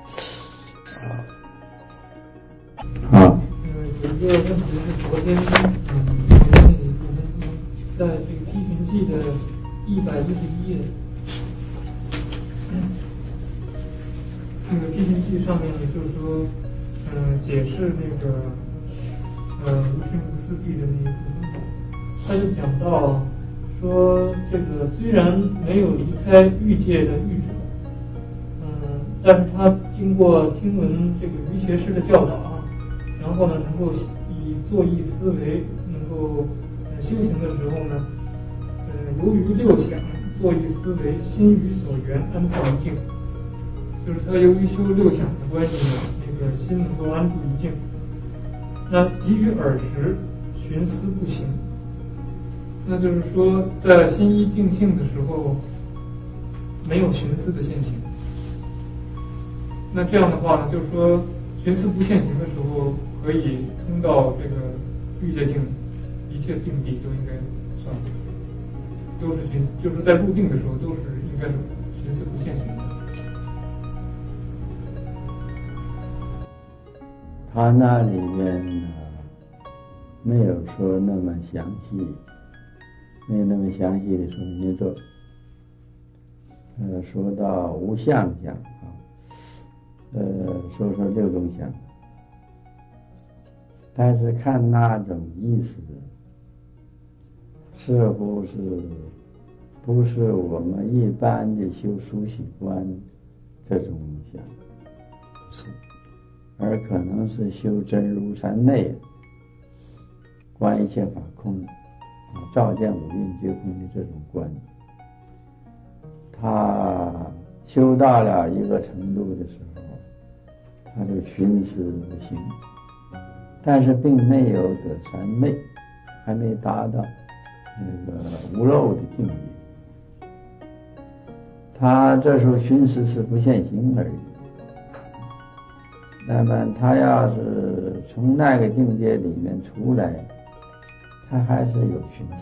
Speaker 1: 节
Speaker 2: 有一个问题是昨天在这个批评记的111页那个批评记上面呢，就是说，解释那个，无穷无四谛的那一部分，他就讲到说，这个虽然没有离开欲界的欲者，但是他经过听闻这个瑜伽师的教导然后呢，能够以作意思维，能够修行的时候呢，由于六想作意思维，心于所缘安住一境。就是他由于修六想的关系呢，那个心能够安住一境，那给予耳识寻思不行，那就是说在心一静性的时候没有寻思的现行。那这样的话呢，就是说寻思不现行的时候可以通到这个欲界定，一切定地都应该算都是寻思，就是在入定的时候都是应该是寻思不现行的。
Speaker 1: 他那里面没有说那么详细，没有那么详细的说明作。说到无相相说6种相，但是看那种意思似乎是不是我们一般的修熟悉观这种相，不是，而可能是修真如三昧，观一切法空照见五蕴皆空的这种观。他修到了一个程度的时候，他就寻思不行，但是并没有得三昧，还没达到那个无漏的境界。他这时候寻思是不现行而已。那么他要是从那个境界里面出来，他还是有寻思。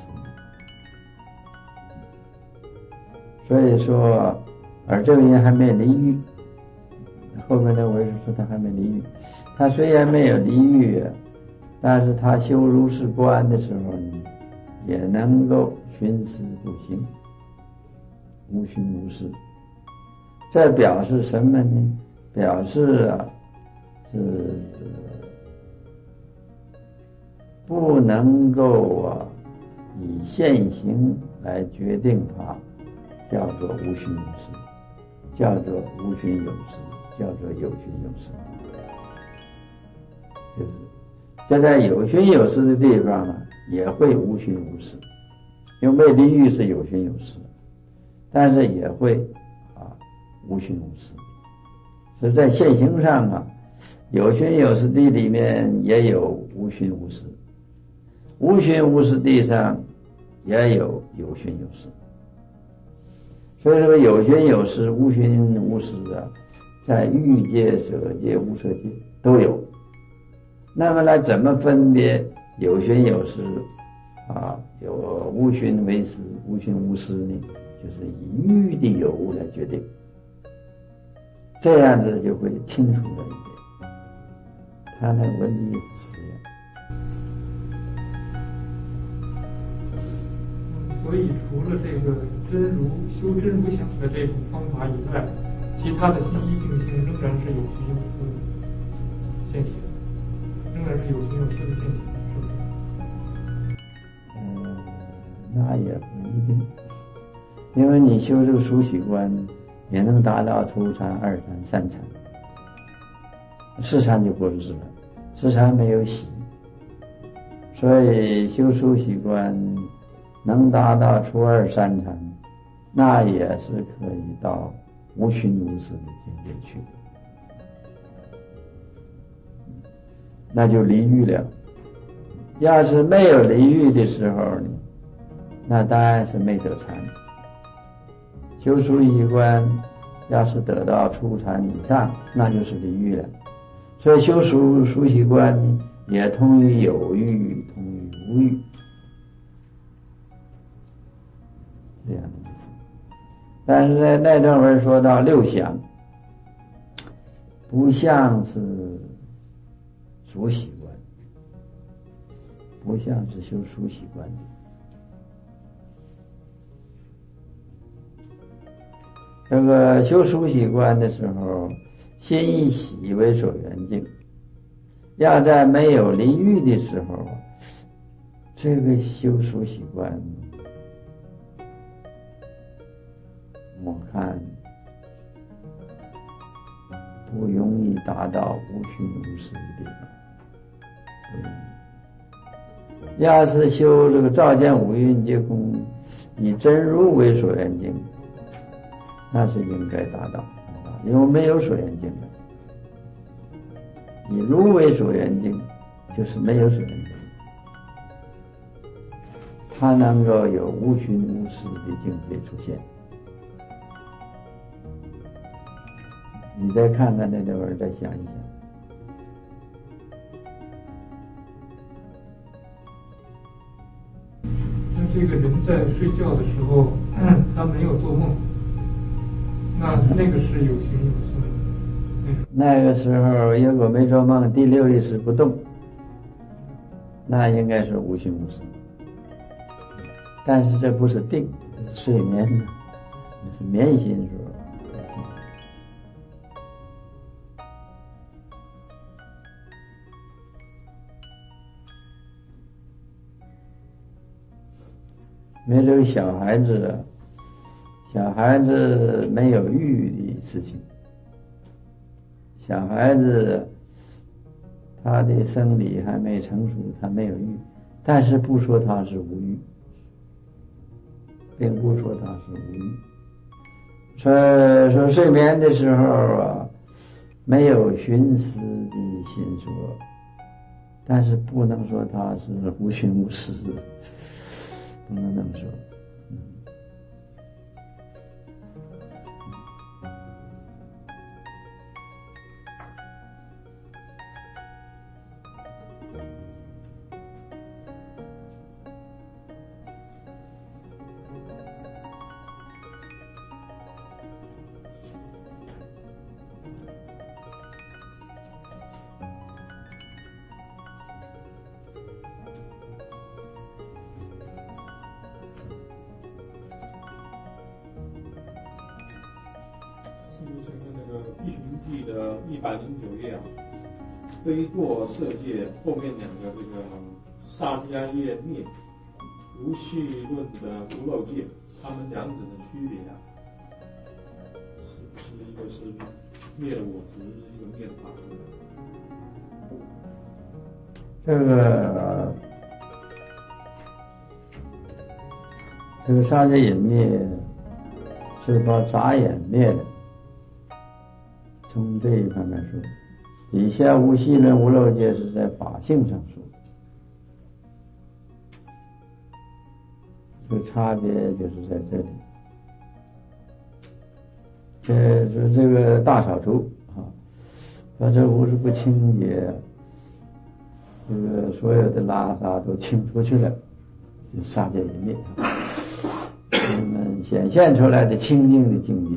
Speaker 1: 所以说，而这个人还没离欲，后面的文是说他还没离欲。他虽然没有离欲，但是他修如是观的时候呢， 也能够寻思不行，无寻无事。这表示什么呢？表示是不能够以现行来决定它，叫做无寻无事，叫做无寻有事，叫做有寻有事。就是就在有寻有事的地方也会无寻无事，因为离欲是有寻有事，但是也会无寻无事。所以在现行上有寻有事地里面也有无寻无事，无寻无事地上也有有寻有事。所以这个有寻有事无寻无事在欲界、舍界、无色界都有。那么来怎么分别有寻有事有无寻为实，无寻无事呢？就是以欲的有无来决定，这样子就会清楚了一点。他那个问题是这样。
Speaker 2: 所以除了这个修真如想的这种方法以外，其他的心一性性仍然是有寻有思现行，仍然是有寻有思的现行，是不是？
Speaker 1: 那也不一定，因为你修这个熟习观也能达到初禅、二禅、三禅，四禅就不是了，四禅没有喜，所以修熟习观能达到初二三禅，那也是可以到无寻无事的境界去，那就离欲了。要是没有离欲的时候呢，那当然是没得禅。修熟习观要是得到初禅以上，那就是离欲了。所以修熟习观呢，也通于有欲，通于无欲，这样的意思。但是在那段文说到六想，不像是熟习观，不像是修熟习观的。这个修熟习观的时候，心一喜为所缘境。要在没有离欲的时候，这个修熟习观，我看不容易达到无寻无事的地方，不容易。要是修这个照见五蕴皆空，以真如为所缘境，那是应该达到，因为没有所缘境的。以如为所缘境，就是没有所缘境，它能够有无寻无事的境界出现。你再看看那段文，再想一想。
Speaker 2: 那这个人在睡觉的时候，他没有做梦，那个是有寻有思的。
Speaker 1: 那个时候如果没做梦，第六意识不动，那应该是无寻无事。但是这不是定，这是睡眠呢，是眠心时候。没这个小孩子没有欲的事情，小孩子他的生理还没成熟，他没有欲，但是不说他是无欲，并不说他是无欲。说睡眠的时候没有寻思的心说，但是不能说他是无寻无事，不能这么说。
Speaker 3: 109页啊，非堕色界后面两个这个萨迦耶灭无系论的无漏界，他们两者的区别啊，是不是一个是灭了我执，一个灭了法执？
Speaker 1: 这个萨迦耶灭是把杂眼灭了。从这一方面说，底下无系论无漏界是在法性上说，这个差别就是在这里。这个大扫除啊，把这屋子不清洁，这个所有的垃圾都清出去了，就萨迦耶灭，我们显现出来的清净的境界。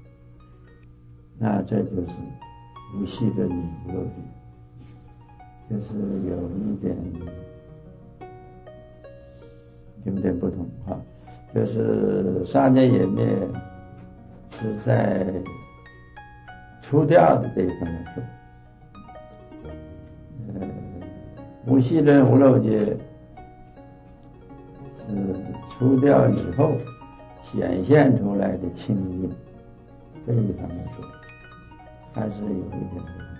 Speaker 1: 那这就是无系论无漏界，就是有点不同哈。就是萨迦耶灭是在除掉的这一方面说，无系论无漏界是除掉以后显现出来的清净，这一方面说还是有一点不同。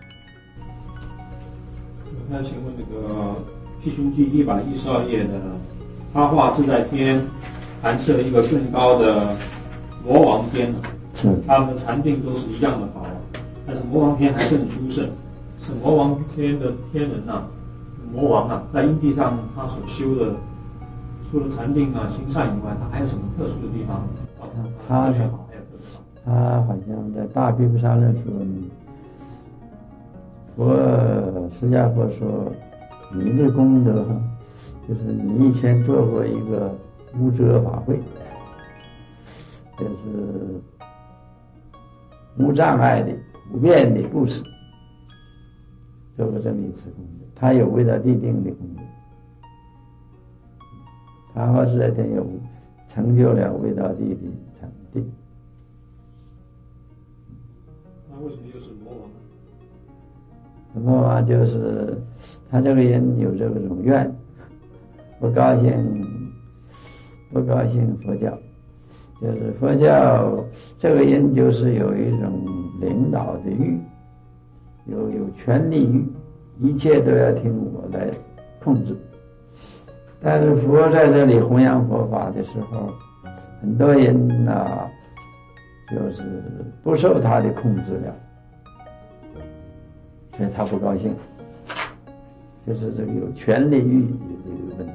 Speaker 3: 那请问那个辟虚记112页的他化自在天含摄一个更高的魔王天呢？
Speaker 1: 是
Speaker 3: 他们的禅定都是一样的好啊，但是魔王天还更殊胜。是魔王天的天人啊，魔王啊，在因地上他所修的，除了禅定啊、行善以外，他还有什么特殊的地方？
Speaker 1: 他好像在大毗婆沙论说呢，释迦佛说，你的功德就是你以前做过一个无遮法会，就是无障碍的、无边的布施，做过这么一次功德。他有为他地定的功德，他化自在天有成就了为他地的禅定。
Speaker 3: 那为什么又是魔王呢？
Speaker 1: 魔王就是他这个人有这种愿，不高兴佛教，就是佛教这个人就是有一种领导的欲，有权力欲，一切都要听我来控制。但是佛在这里弘扬佛法的时候，很多人就是不受他的控制了，所以他不高兴，就是这个有权力欲的这个问题。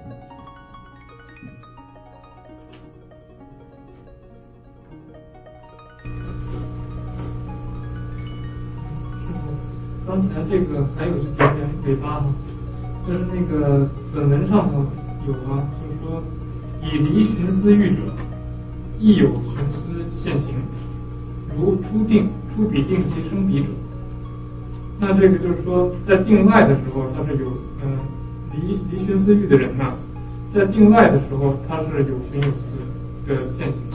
Speaker 2: 刚才这个还有一点点尾巴呢，就是那个本文上头有啊，就是说以离寻思欲者，亦有寻思现行，如出定、出彼定及生彼者。那这个就是说，在定外的时候，他是有离寻思欲的人呢，在定外的时候，他是有寻有思的现行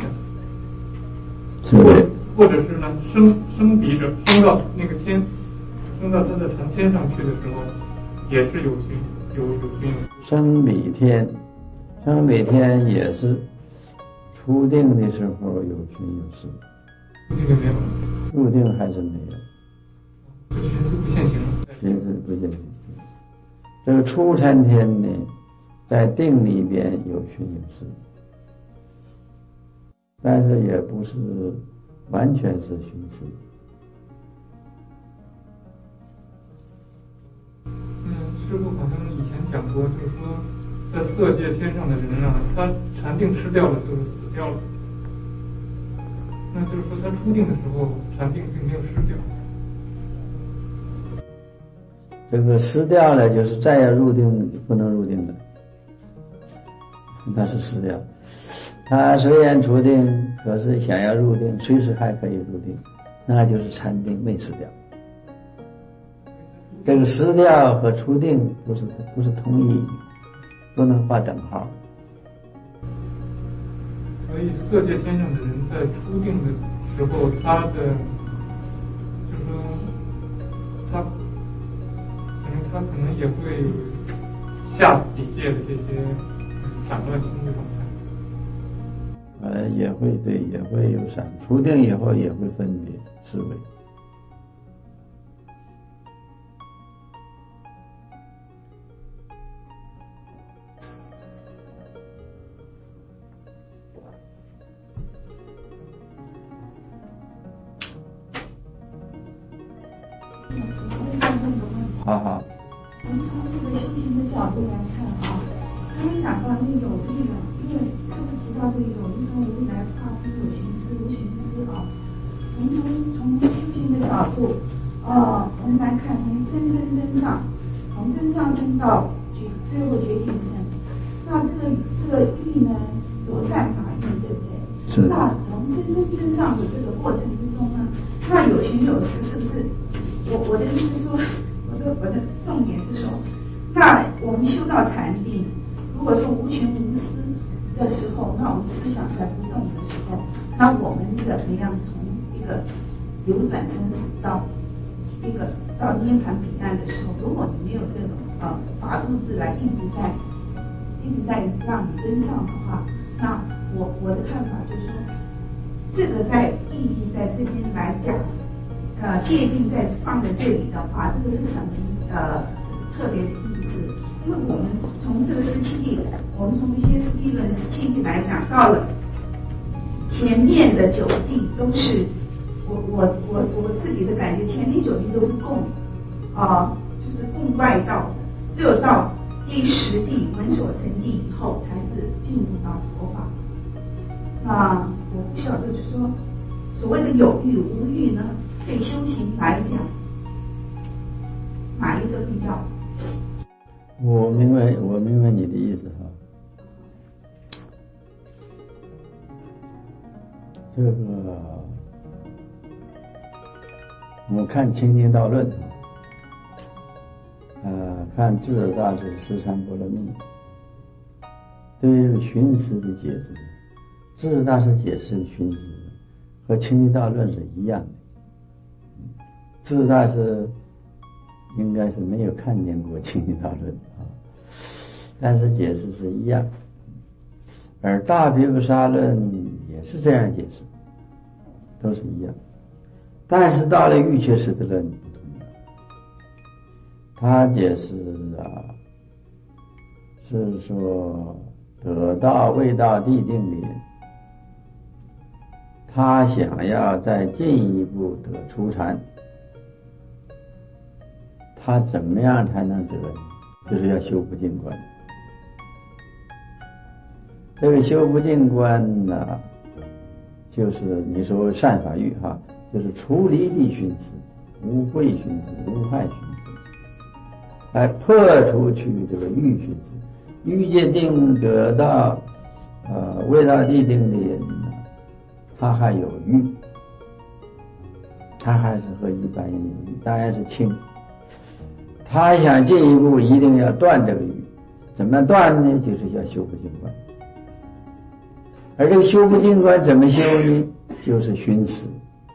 Speaker 2: 的，或者是呢生彼者，升到那个天，升到他的禅天上去的时候，也是有寻有思。
Speaker 1: 生彼天也是出定的时候有寻有思，
Speaker 2: 入定就没有了，
Speaker 1: 入定还是没有。
Speaker 2: 寻思不现行，
Speaker 1: 寻思不现行。这个出禅天呢，在定里边有寻有思，但是也不是完全是寻思。
Speaker 2: 师父好像以前讲过，就是说，在色界天上的人啊，他禅定吃掉了就是死掉了，那就是说他出定的时候，禅定并没有失掉。
Speaker 1: 这个失掉了，就是再要入定不能入定了，那是失掉。他虽然出定，可是想要入定，随时还可以入定，那就是禅定没失掉。这个失掉和出定不是同义，不能画等号。
Speaker 2: 所以色界天上的人在出定的时候，他的就是说他可能也会下几届的这些散乱心的状态。
Speaker 1: 也会对，也会有散，除定以后也会分别思维。好好。
Speaker 4: 我们从这个修行的角度来看啊，刚刚讲到那个有欲了，因为师父提到这个有欲跟无欲来划分有寻思、无寻思啊。我们从修行的角度，我们来看从身上，从身上升到最后决定身。那这个欲呢，有善法欲，对不对？
Speaker 1: 是。
Speaker 4: 那从身上的这个过程之中呢，那有寻有思，是不是？我的意思是说，我的重点是说，那我们修到禅定，如果说无寻无思的时候，那我们思想在不动的时候，那我们怎么样从一个流转生死到涅槃彼岸的时候，如果你没有这种法住自然一直在让你增上的话，那我的看法就是说，这个在意义在这边来讲。界定在放在这里的话，这个是什么特别的意思？因为我们从这个17地，我们从一些理论17地来讲，到了前面的9地都是我自己的感觉，前面9地都是共就是共外道的，只有到第10地闻所成地以后，才是进入到佛法。那我不晓得，就是说所谓的有欲无欲呢？对修行来讲，哪一个比较？
Speaker 1: 我明白你的意思哈。这个我们看《清净道论》看智者大师十三波罗蜜对于寻思的解释，智者大师解释寻思和《清净道论》是一样的。智者大师应该是没有看见过《清净道论》但是解释是一样，而大毗婆沙论也是这样解释，都是一样。但是到了瑜伽师的论不同了，他解释是说得到未到地定的人，他想要再进一步得初禅，他怎么样才能得？就是要修不净观。这个修不净观呢，就是你说善法欲就是除离的寻思，无慧寻思，无害寻思，来破除去这个欲寻思。欲界定得到未到地定的人呢，他还有欲，他还是和一般人有欲，当然是轻。他想进一步一定要断这个欲，怎么断呢？就是要修不净观。而这个修不净观怎么修呢？就是寻思，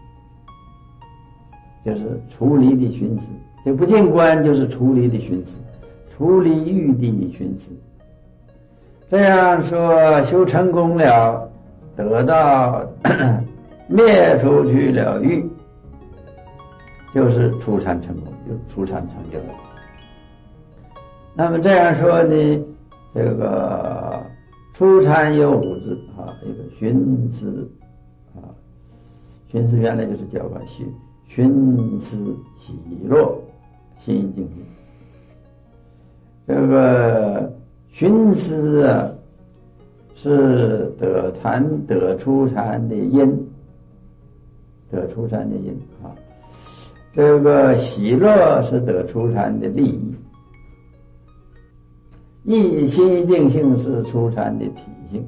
Speaker 1: 就是除离的寻思。这不净观就是除离的寻思，除离欲的寻思。这样说修成功了，得到灭除去了欲，就是初禅成功，就初禅成就了。那么这样说呢，这个初禅有5字一个寻思寻思原来就是叫寻思喜乐心净土。这个寻思是得初禅的因，得初禅的因这个喜乐是得初禅的利益，心净性是初禅的体性。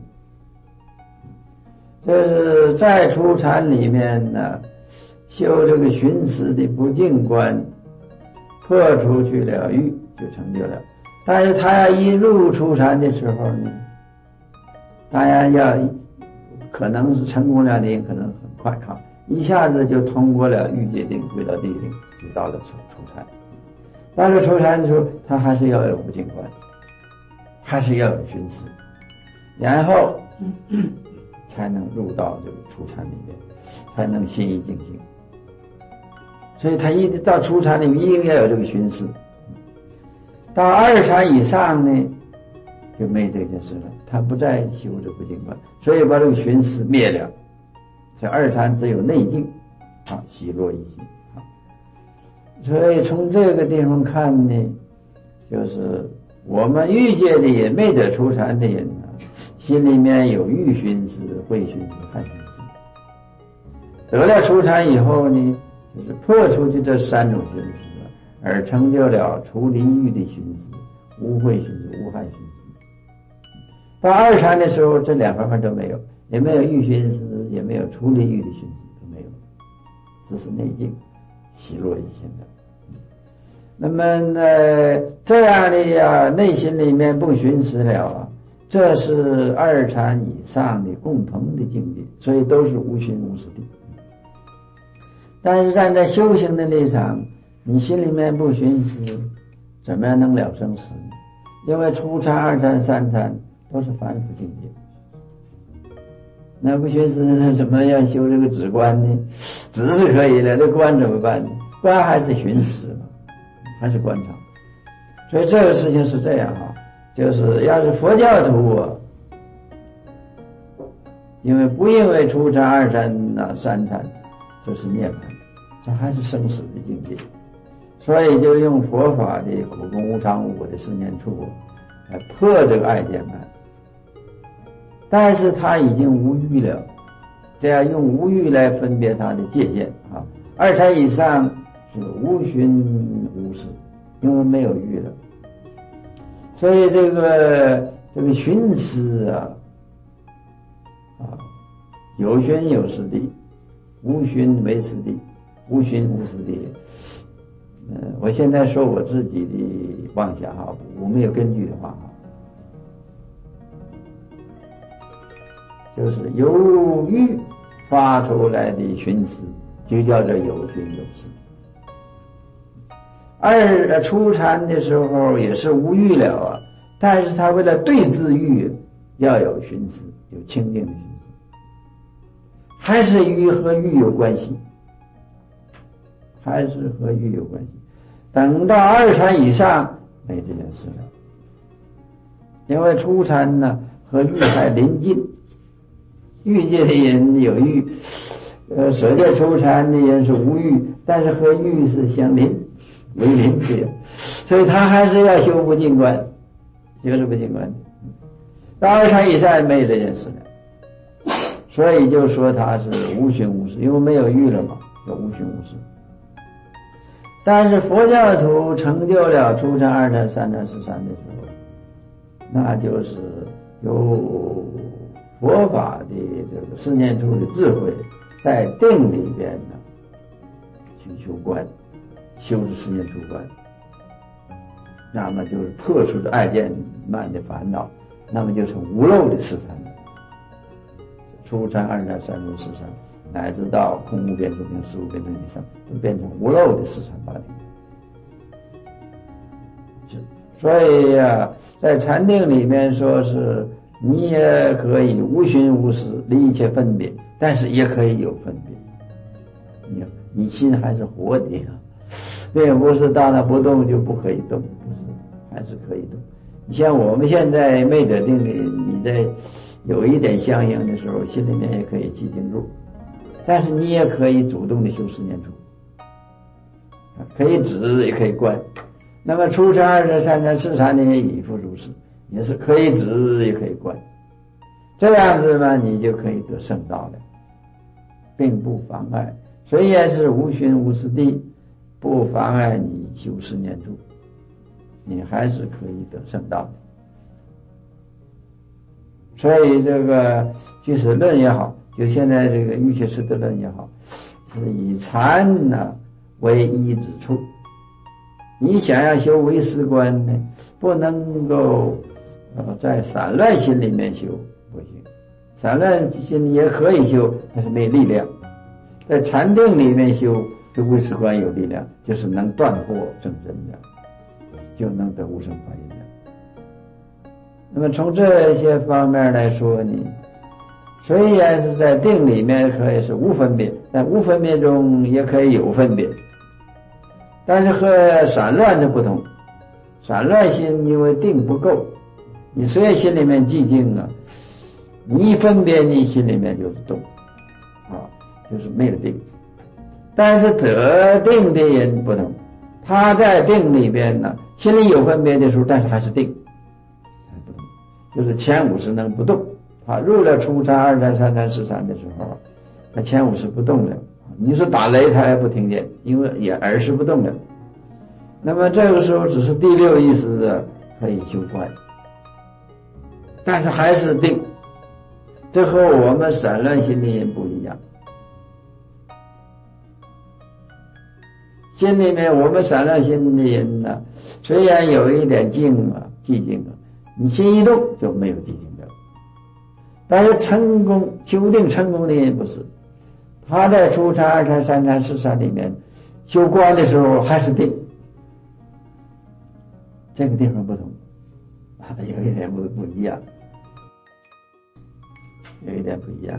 Speaker 1: 这是在初禅里面呢，修这个寻思的不净观，破除去了欲，就成就了。但是他要一入初禅的时候呢，当然要可能是成功了的，可能很快一下子就通过了欲界定，回到地定， 就到了初禅。到了初禅的时候，他还是要有无尽观，还是要有寻思，然后才能入到这个初禅里面，才能心意静心。所以他一直到初禅里面一定要有这个寻思。到二禅以上呢，就没这件事了，他不再修这不净观，所以把这个寻思灭了。所以二禅只有内静喜乐一心。所以从这个地方看呢，就是我们欲界的人，没得初禅的人呢，心里面有欲寻思、慧寻思、汉寻思。得了初禅以后呢，就是破除去这三种寻思，而成就了除离欲的寻思、无慧寻思、无汉寻思。到二禅的时候，这两方面都没有，也没有欲寻思，也没有除离欲的寻思，都没有，只是内静喜乐一心的。那么呢，这样的呀，内心里面不寻思了，这是二禅以上的共同的境界，所以都是无寻无识地。但是站在修行的立场，你心里面不寻思，怎么样能了生死呢？因为初禅、二禅、三禅都是凡夫境界，那不寻思怎么样修这个止观呢？止是可以的，这观怎么办呢？观还是寻思嘛，还是观察。所以这个事情是这样就是要是佛教徒因为初禅、二禅三禅就是涅槃，这还是生死的境界，所以就用佛法的苦空无常无我的四念处来破这个爱见慢。但是他已经无欲了，这样用无欲来分别他的界限二禅以上是无寻无识，因为没有欲了，所以这个寻思有寻有识地，无寻没识地，无寻无识地。我现在说我自己的妄想我没有根据的话就是由欲发出来的寻思，就叫做有寻有识。初禅的时候也是无欲了但是他为了对治欲，要有寻思，有清净的寻思，还是和欲有关系，等到二禅以上没这件事了，因为初禅呢和欲还临近，欲界的人有欲，所见初禅的人是无欲，但是和欲是相邻为邻的，所以他还是要修不净观，修不净观。到二禅以上没有这件事了，所以就说他是无寻无识，因为没有欲了嘛，叫无寻无识。但是佛教徒成就了初禅、二禅、三禅、四禅的时候，那就是有佛法的这个四念处的智慧，在定里边呢去修观，修持四念处观，那么就是破除的爱见慢的烦恼，那么就成无漏的四禅了。初禅、二禅、三禅、四禅，乃至到空无边处定、识无边处以上，就变成无漏的四禅八定。所以在禅定里面说是你也可以无寻无识，离一切分别，但是也可以有分别。你心还是活的并不是到那不动就不可以动，不是，还是可以动。你像我们现在没得定的，你在有一点相应的时候，心里面也可以寂静住，但是你也可以主动的修四念处，可以止也可以观。那么初禅、二禅、三禅、四禅的也亦复如是，也是可以止也可以观。这样子呢，你就可以得圣道了，并不妨碍。虽然是无寻无识地，不妨碍你修四念处，你还是可以得圣道的。所以这个俱舍论也好，就现在这个瑜伽师的论也好，是以禅为依止处。你想要修唯识观呢，不能够在散乱心里面修，不行。散乱心也可以修，但是没力量。在禅定里面修， 这唯识观有力量，就是能断惑证真的，就能得无生法印的。那么从这些方面来说呢，虽然是在定里面可以是无分别，但无分别中也可以有分别，但是和散乱就不同。散乱心因为定不够，你虽然心里面寂静啊，你一分别你心里面就是动啊，就是没有定。但是得定的人不同，他在定里边呢，心里有分别的时候，但是还是定，不同，就是前五识能不动。啊，入了初禅、二禅、三禅、四禅的时候，他前五识不动了。你说打雷，他也不听见，因为也耳识不动了。那么这个时候只是第六意识的可以修观，但是还是定。这和我们散乱心的人不一样。心里面我们散乱心的人呢，虽然有一点静啊、寂静啊，你心一动就没有寂静的。但是成功修定成功的人不是，他在初禅、二禅、三禅、四禅里面修观的时候还是定，这个地方不同，有一点不一样，有一点不一样。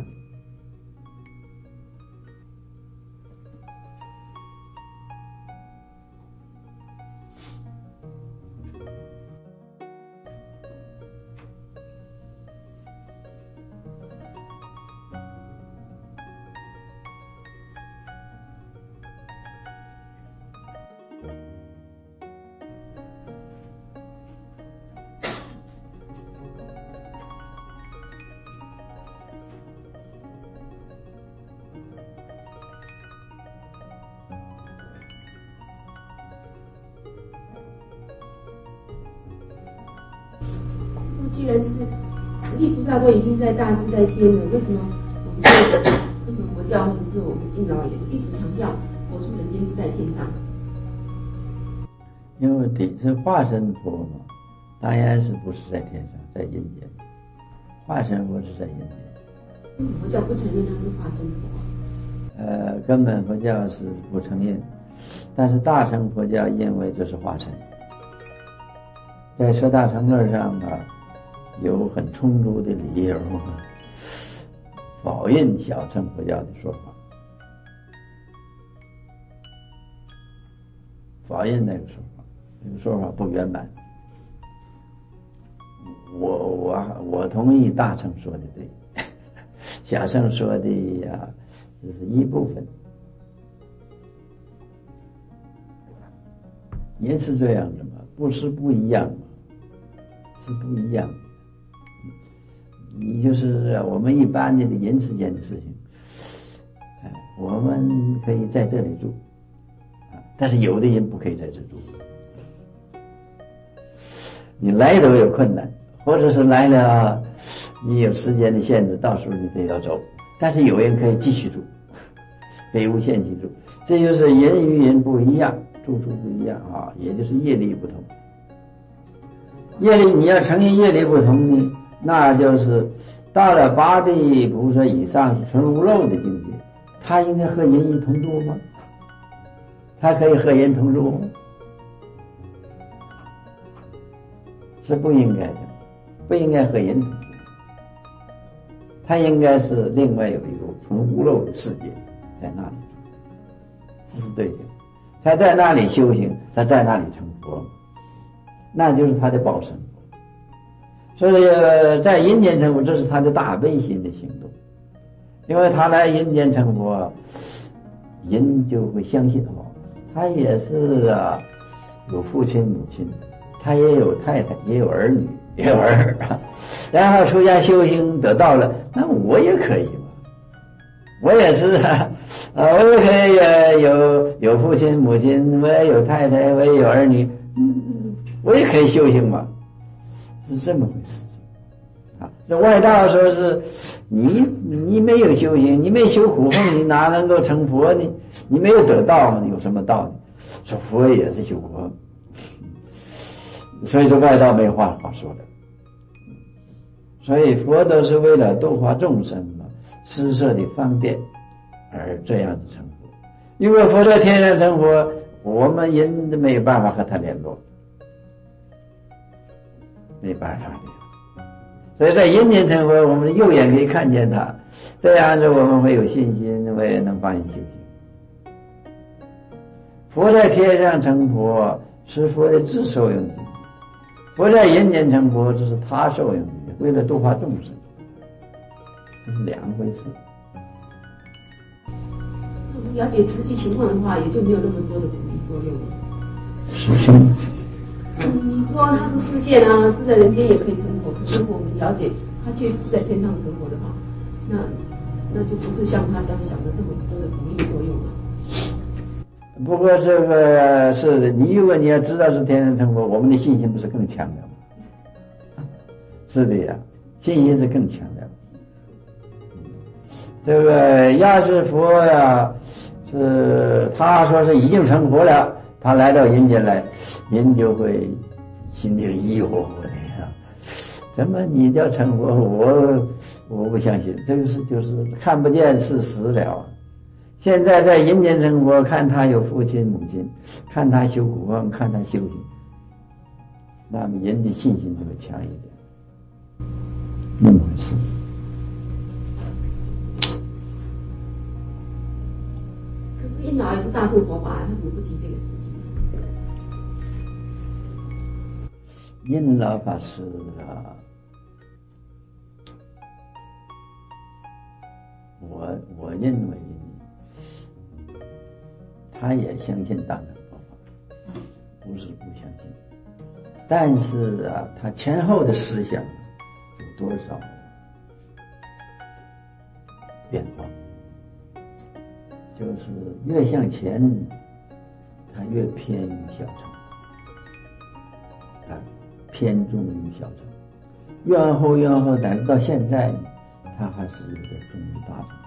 Speaker 5: 既然是十地菩萨都已经在大自在天了，为什么我们佛教或者是我们印老也是一直强调佛出人间不在天上？
Speaker 1: 因为你是化身佛嘛，当然是不是在天上，在阴间。化身佛是在阴间。
Speaker 5: 佛教不承认他是化身佛。
Speaker 1: 根本佛教是不承认，但是大乘佛教认为这是化身。在十大乘论上啊，有很充足的理由否认小乘佛教的说法，否认那个说法，那个说法不圆满。我同意大乘说的对，小乘说的呀，只是一部分，也是这样的嘛，不是不一样嘛，是不一样的。你就是我们一般的人世间的事情，我们可以在这里住，但是有的人不可以在这住。你来都有困难，或者是来了你有时间的限制，到时候你得要走。但是有人可以继续住，可以无限期住，这就是人与人不一样，住处不一样啊，也就是业力不同。业力你要承认业力不同呢，那就是到了八地菩萨以上是纯无漏的境界，他应该和人一同住吗？他可以和人同住吗？是不应该的，不应该和人同住。他应该是另外有一个纯无漏的世界在那里住，这是对的。他在那里修行，他在那里成佛，那就是他的报身。所以在阴间成佛，这是他的大悲心的行动。因为他来阴间成佛，人就会相信他也是有父亲母亲，他也有太太，也有儿女，也有儿，然后出家修行得到了，那我也可以嘛，我也是我也可以有父亲母亲，我也有太太，我也有儿女，我也可以修行嘛，是这么回事情。这外道说是你没有修行，你没修苦行，你哪能够成佛呢？你没有得道嘛，有什么道理？说佛也是修苦行，所以说外道没有话说的。所以佛都是为了度化众生施设的方便而这样的成佛。 如果佛在天上成佛，我们人没有办法和他联络，没办法的。所以在阴间成佛，我们的右眼可以看见他，这样子我们会有信心，我也能帮你修行。佛在天上成佛是佛的自受用心，佛在阴间成佛这是他受用心，为了度化众生，这是两回事。
Speaker 5: 我们了解实际情况的话，也就没有那么多的鼓励作用了。
Speaker 1: 师兄，
Speaker 5: 你说他是世界啊，是在人间也可以成佛，可是我们了解他确实是在天上成佛的话，那就不是像他想的这么多的鼓励作用了。
Speaker 1: 不过这个是的，如果你要知道是天上成佛，我们的信心不是更强了吗？是的呀，信心是更强的。这个要是佛呀，是他说是已经成佛了，他来到人间来，人就会心里疑惑的呀。怎么你叫成佛？我不相信，这个是就是看不见事实了。现在在人间生活，看他有父亲母亲，看他修苦行，看他修行，那么人的信心就会强一点。那么回事。
Speaker 5: 可是印老也是大乘佛法，他怎么不提这个事情？
Speaker 1: 印老法师啊，我认为他也相信大乘佛法，不是不相信，但是啊，他前后的思想有多少变化？就是越向前，他越偏于小乘，偏重于小乘；越往后，乃至到现在，他还是有点重于大乘。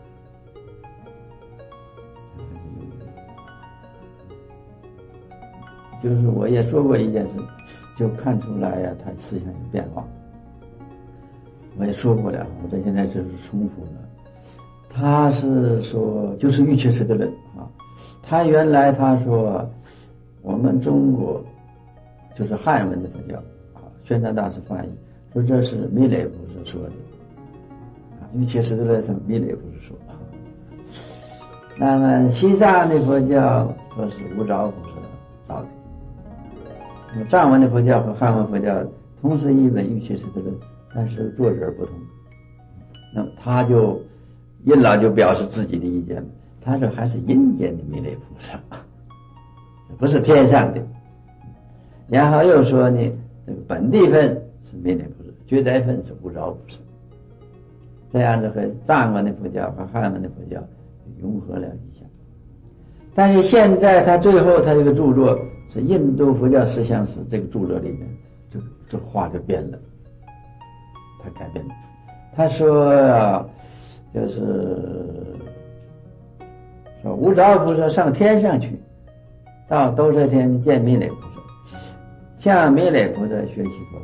Speaker 1: 就是我也说过一件事，就看出来呀，他思想有变化。我也说过了，我这现在就是重复了。他是说，就是玉碣池的论啊。他原来他说，我们中国就是汉文的佛教啊，宣传大师翻译说这是弥勒菩萨说的啊，玉碣池的论是弥勒菩萨说。那么西藏的佛教说是无着菩萨造的。那么藏文的佛教和汉文佛教同是一本玉碣池的论，但是作者不同。那么他就印老就表示自己的意见，他说还是阴间的弥勒菩萨，不是天上的。然后又说呢，这个本地分是弥勒菩萨，觉斋分是无着菩萨。这样子和藏文的佛教和汉文的佛教融合了一下。但是现在他最后他这个著作是《印度佛教思想史》，这个著作里面这话就变了，他改变了。他说就是说无着菩萨上天上去，到兜率天见弥勒菩萨，向弥勒菩萨学习佛法。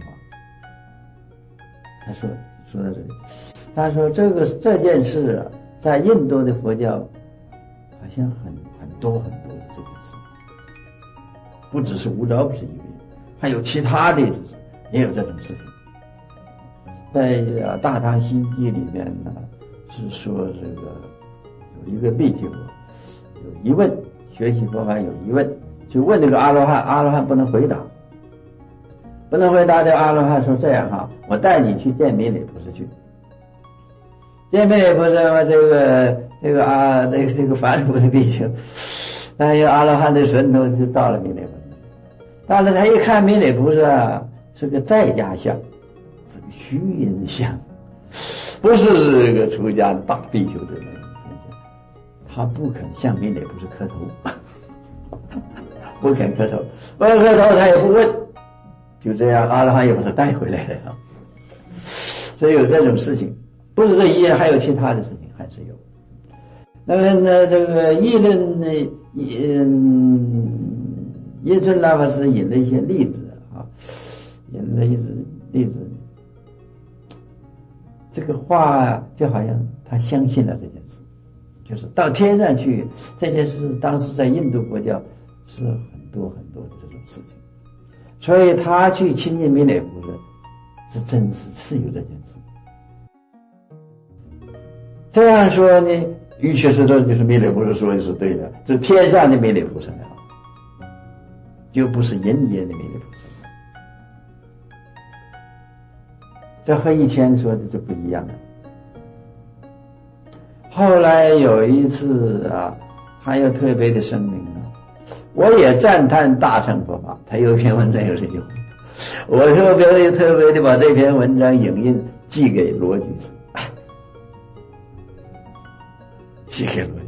Speaker 1: 他说到这里，他说这件事啊，在印度的佛教好像很多的这件事，不只是无着菩萨一个人，还有其他的也有这种事情。在《大唐西记》里面呢，是说这个有一个比丘有疑问，学习佛法有疑问，就问这个阿罗汉，阿罗汉不能回答，这个阿罗汉说这样哈，我带你去见弥勒菩萨去。见弥勒菩萨这个凡夫的比丘，但有阿罗汉的神通就到了弥勒菩萨，到了他一看弥勒菩萨是个在家相，是个虚云相，不是这个出家的大比丘的那种形象，他不肯向弥勒菩萨磕头，不肯磕头，他也不问，就这样阿罗汉也把他带回来了。所以有这种事情，不是这一件，还有其他的事情还是有。那么呢，这个议论呢，印顺大法师引了一些例子啊，引了一些例子。这个话就好像他相信了这件事， 就是到天上去，这件事当时在印度国家是很多很多的这种事情，所以他去亲近弥勒菩萨，这真是有这件事。这样说呢，于确实说就是弥勒菩萨说的是对的，这天上的弥勒菩萨了，就不是人间的弥勒菩萨。这和以前说的就不一样了。后来有一次啊，还有特别的声明啊，我也赞叹大乘佛法。他有一篇文章有这句话，我特别的把这篇文章影印寄给罗居士，寄给罗居士。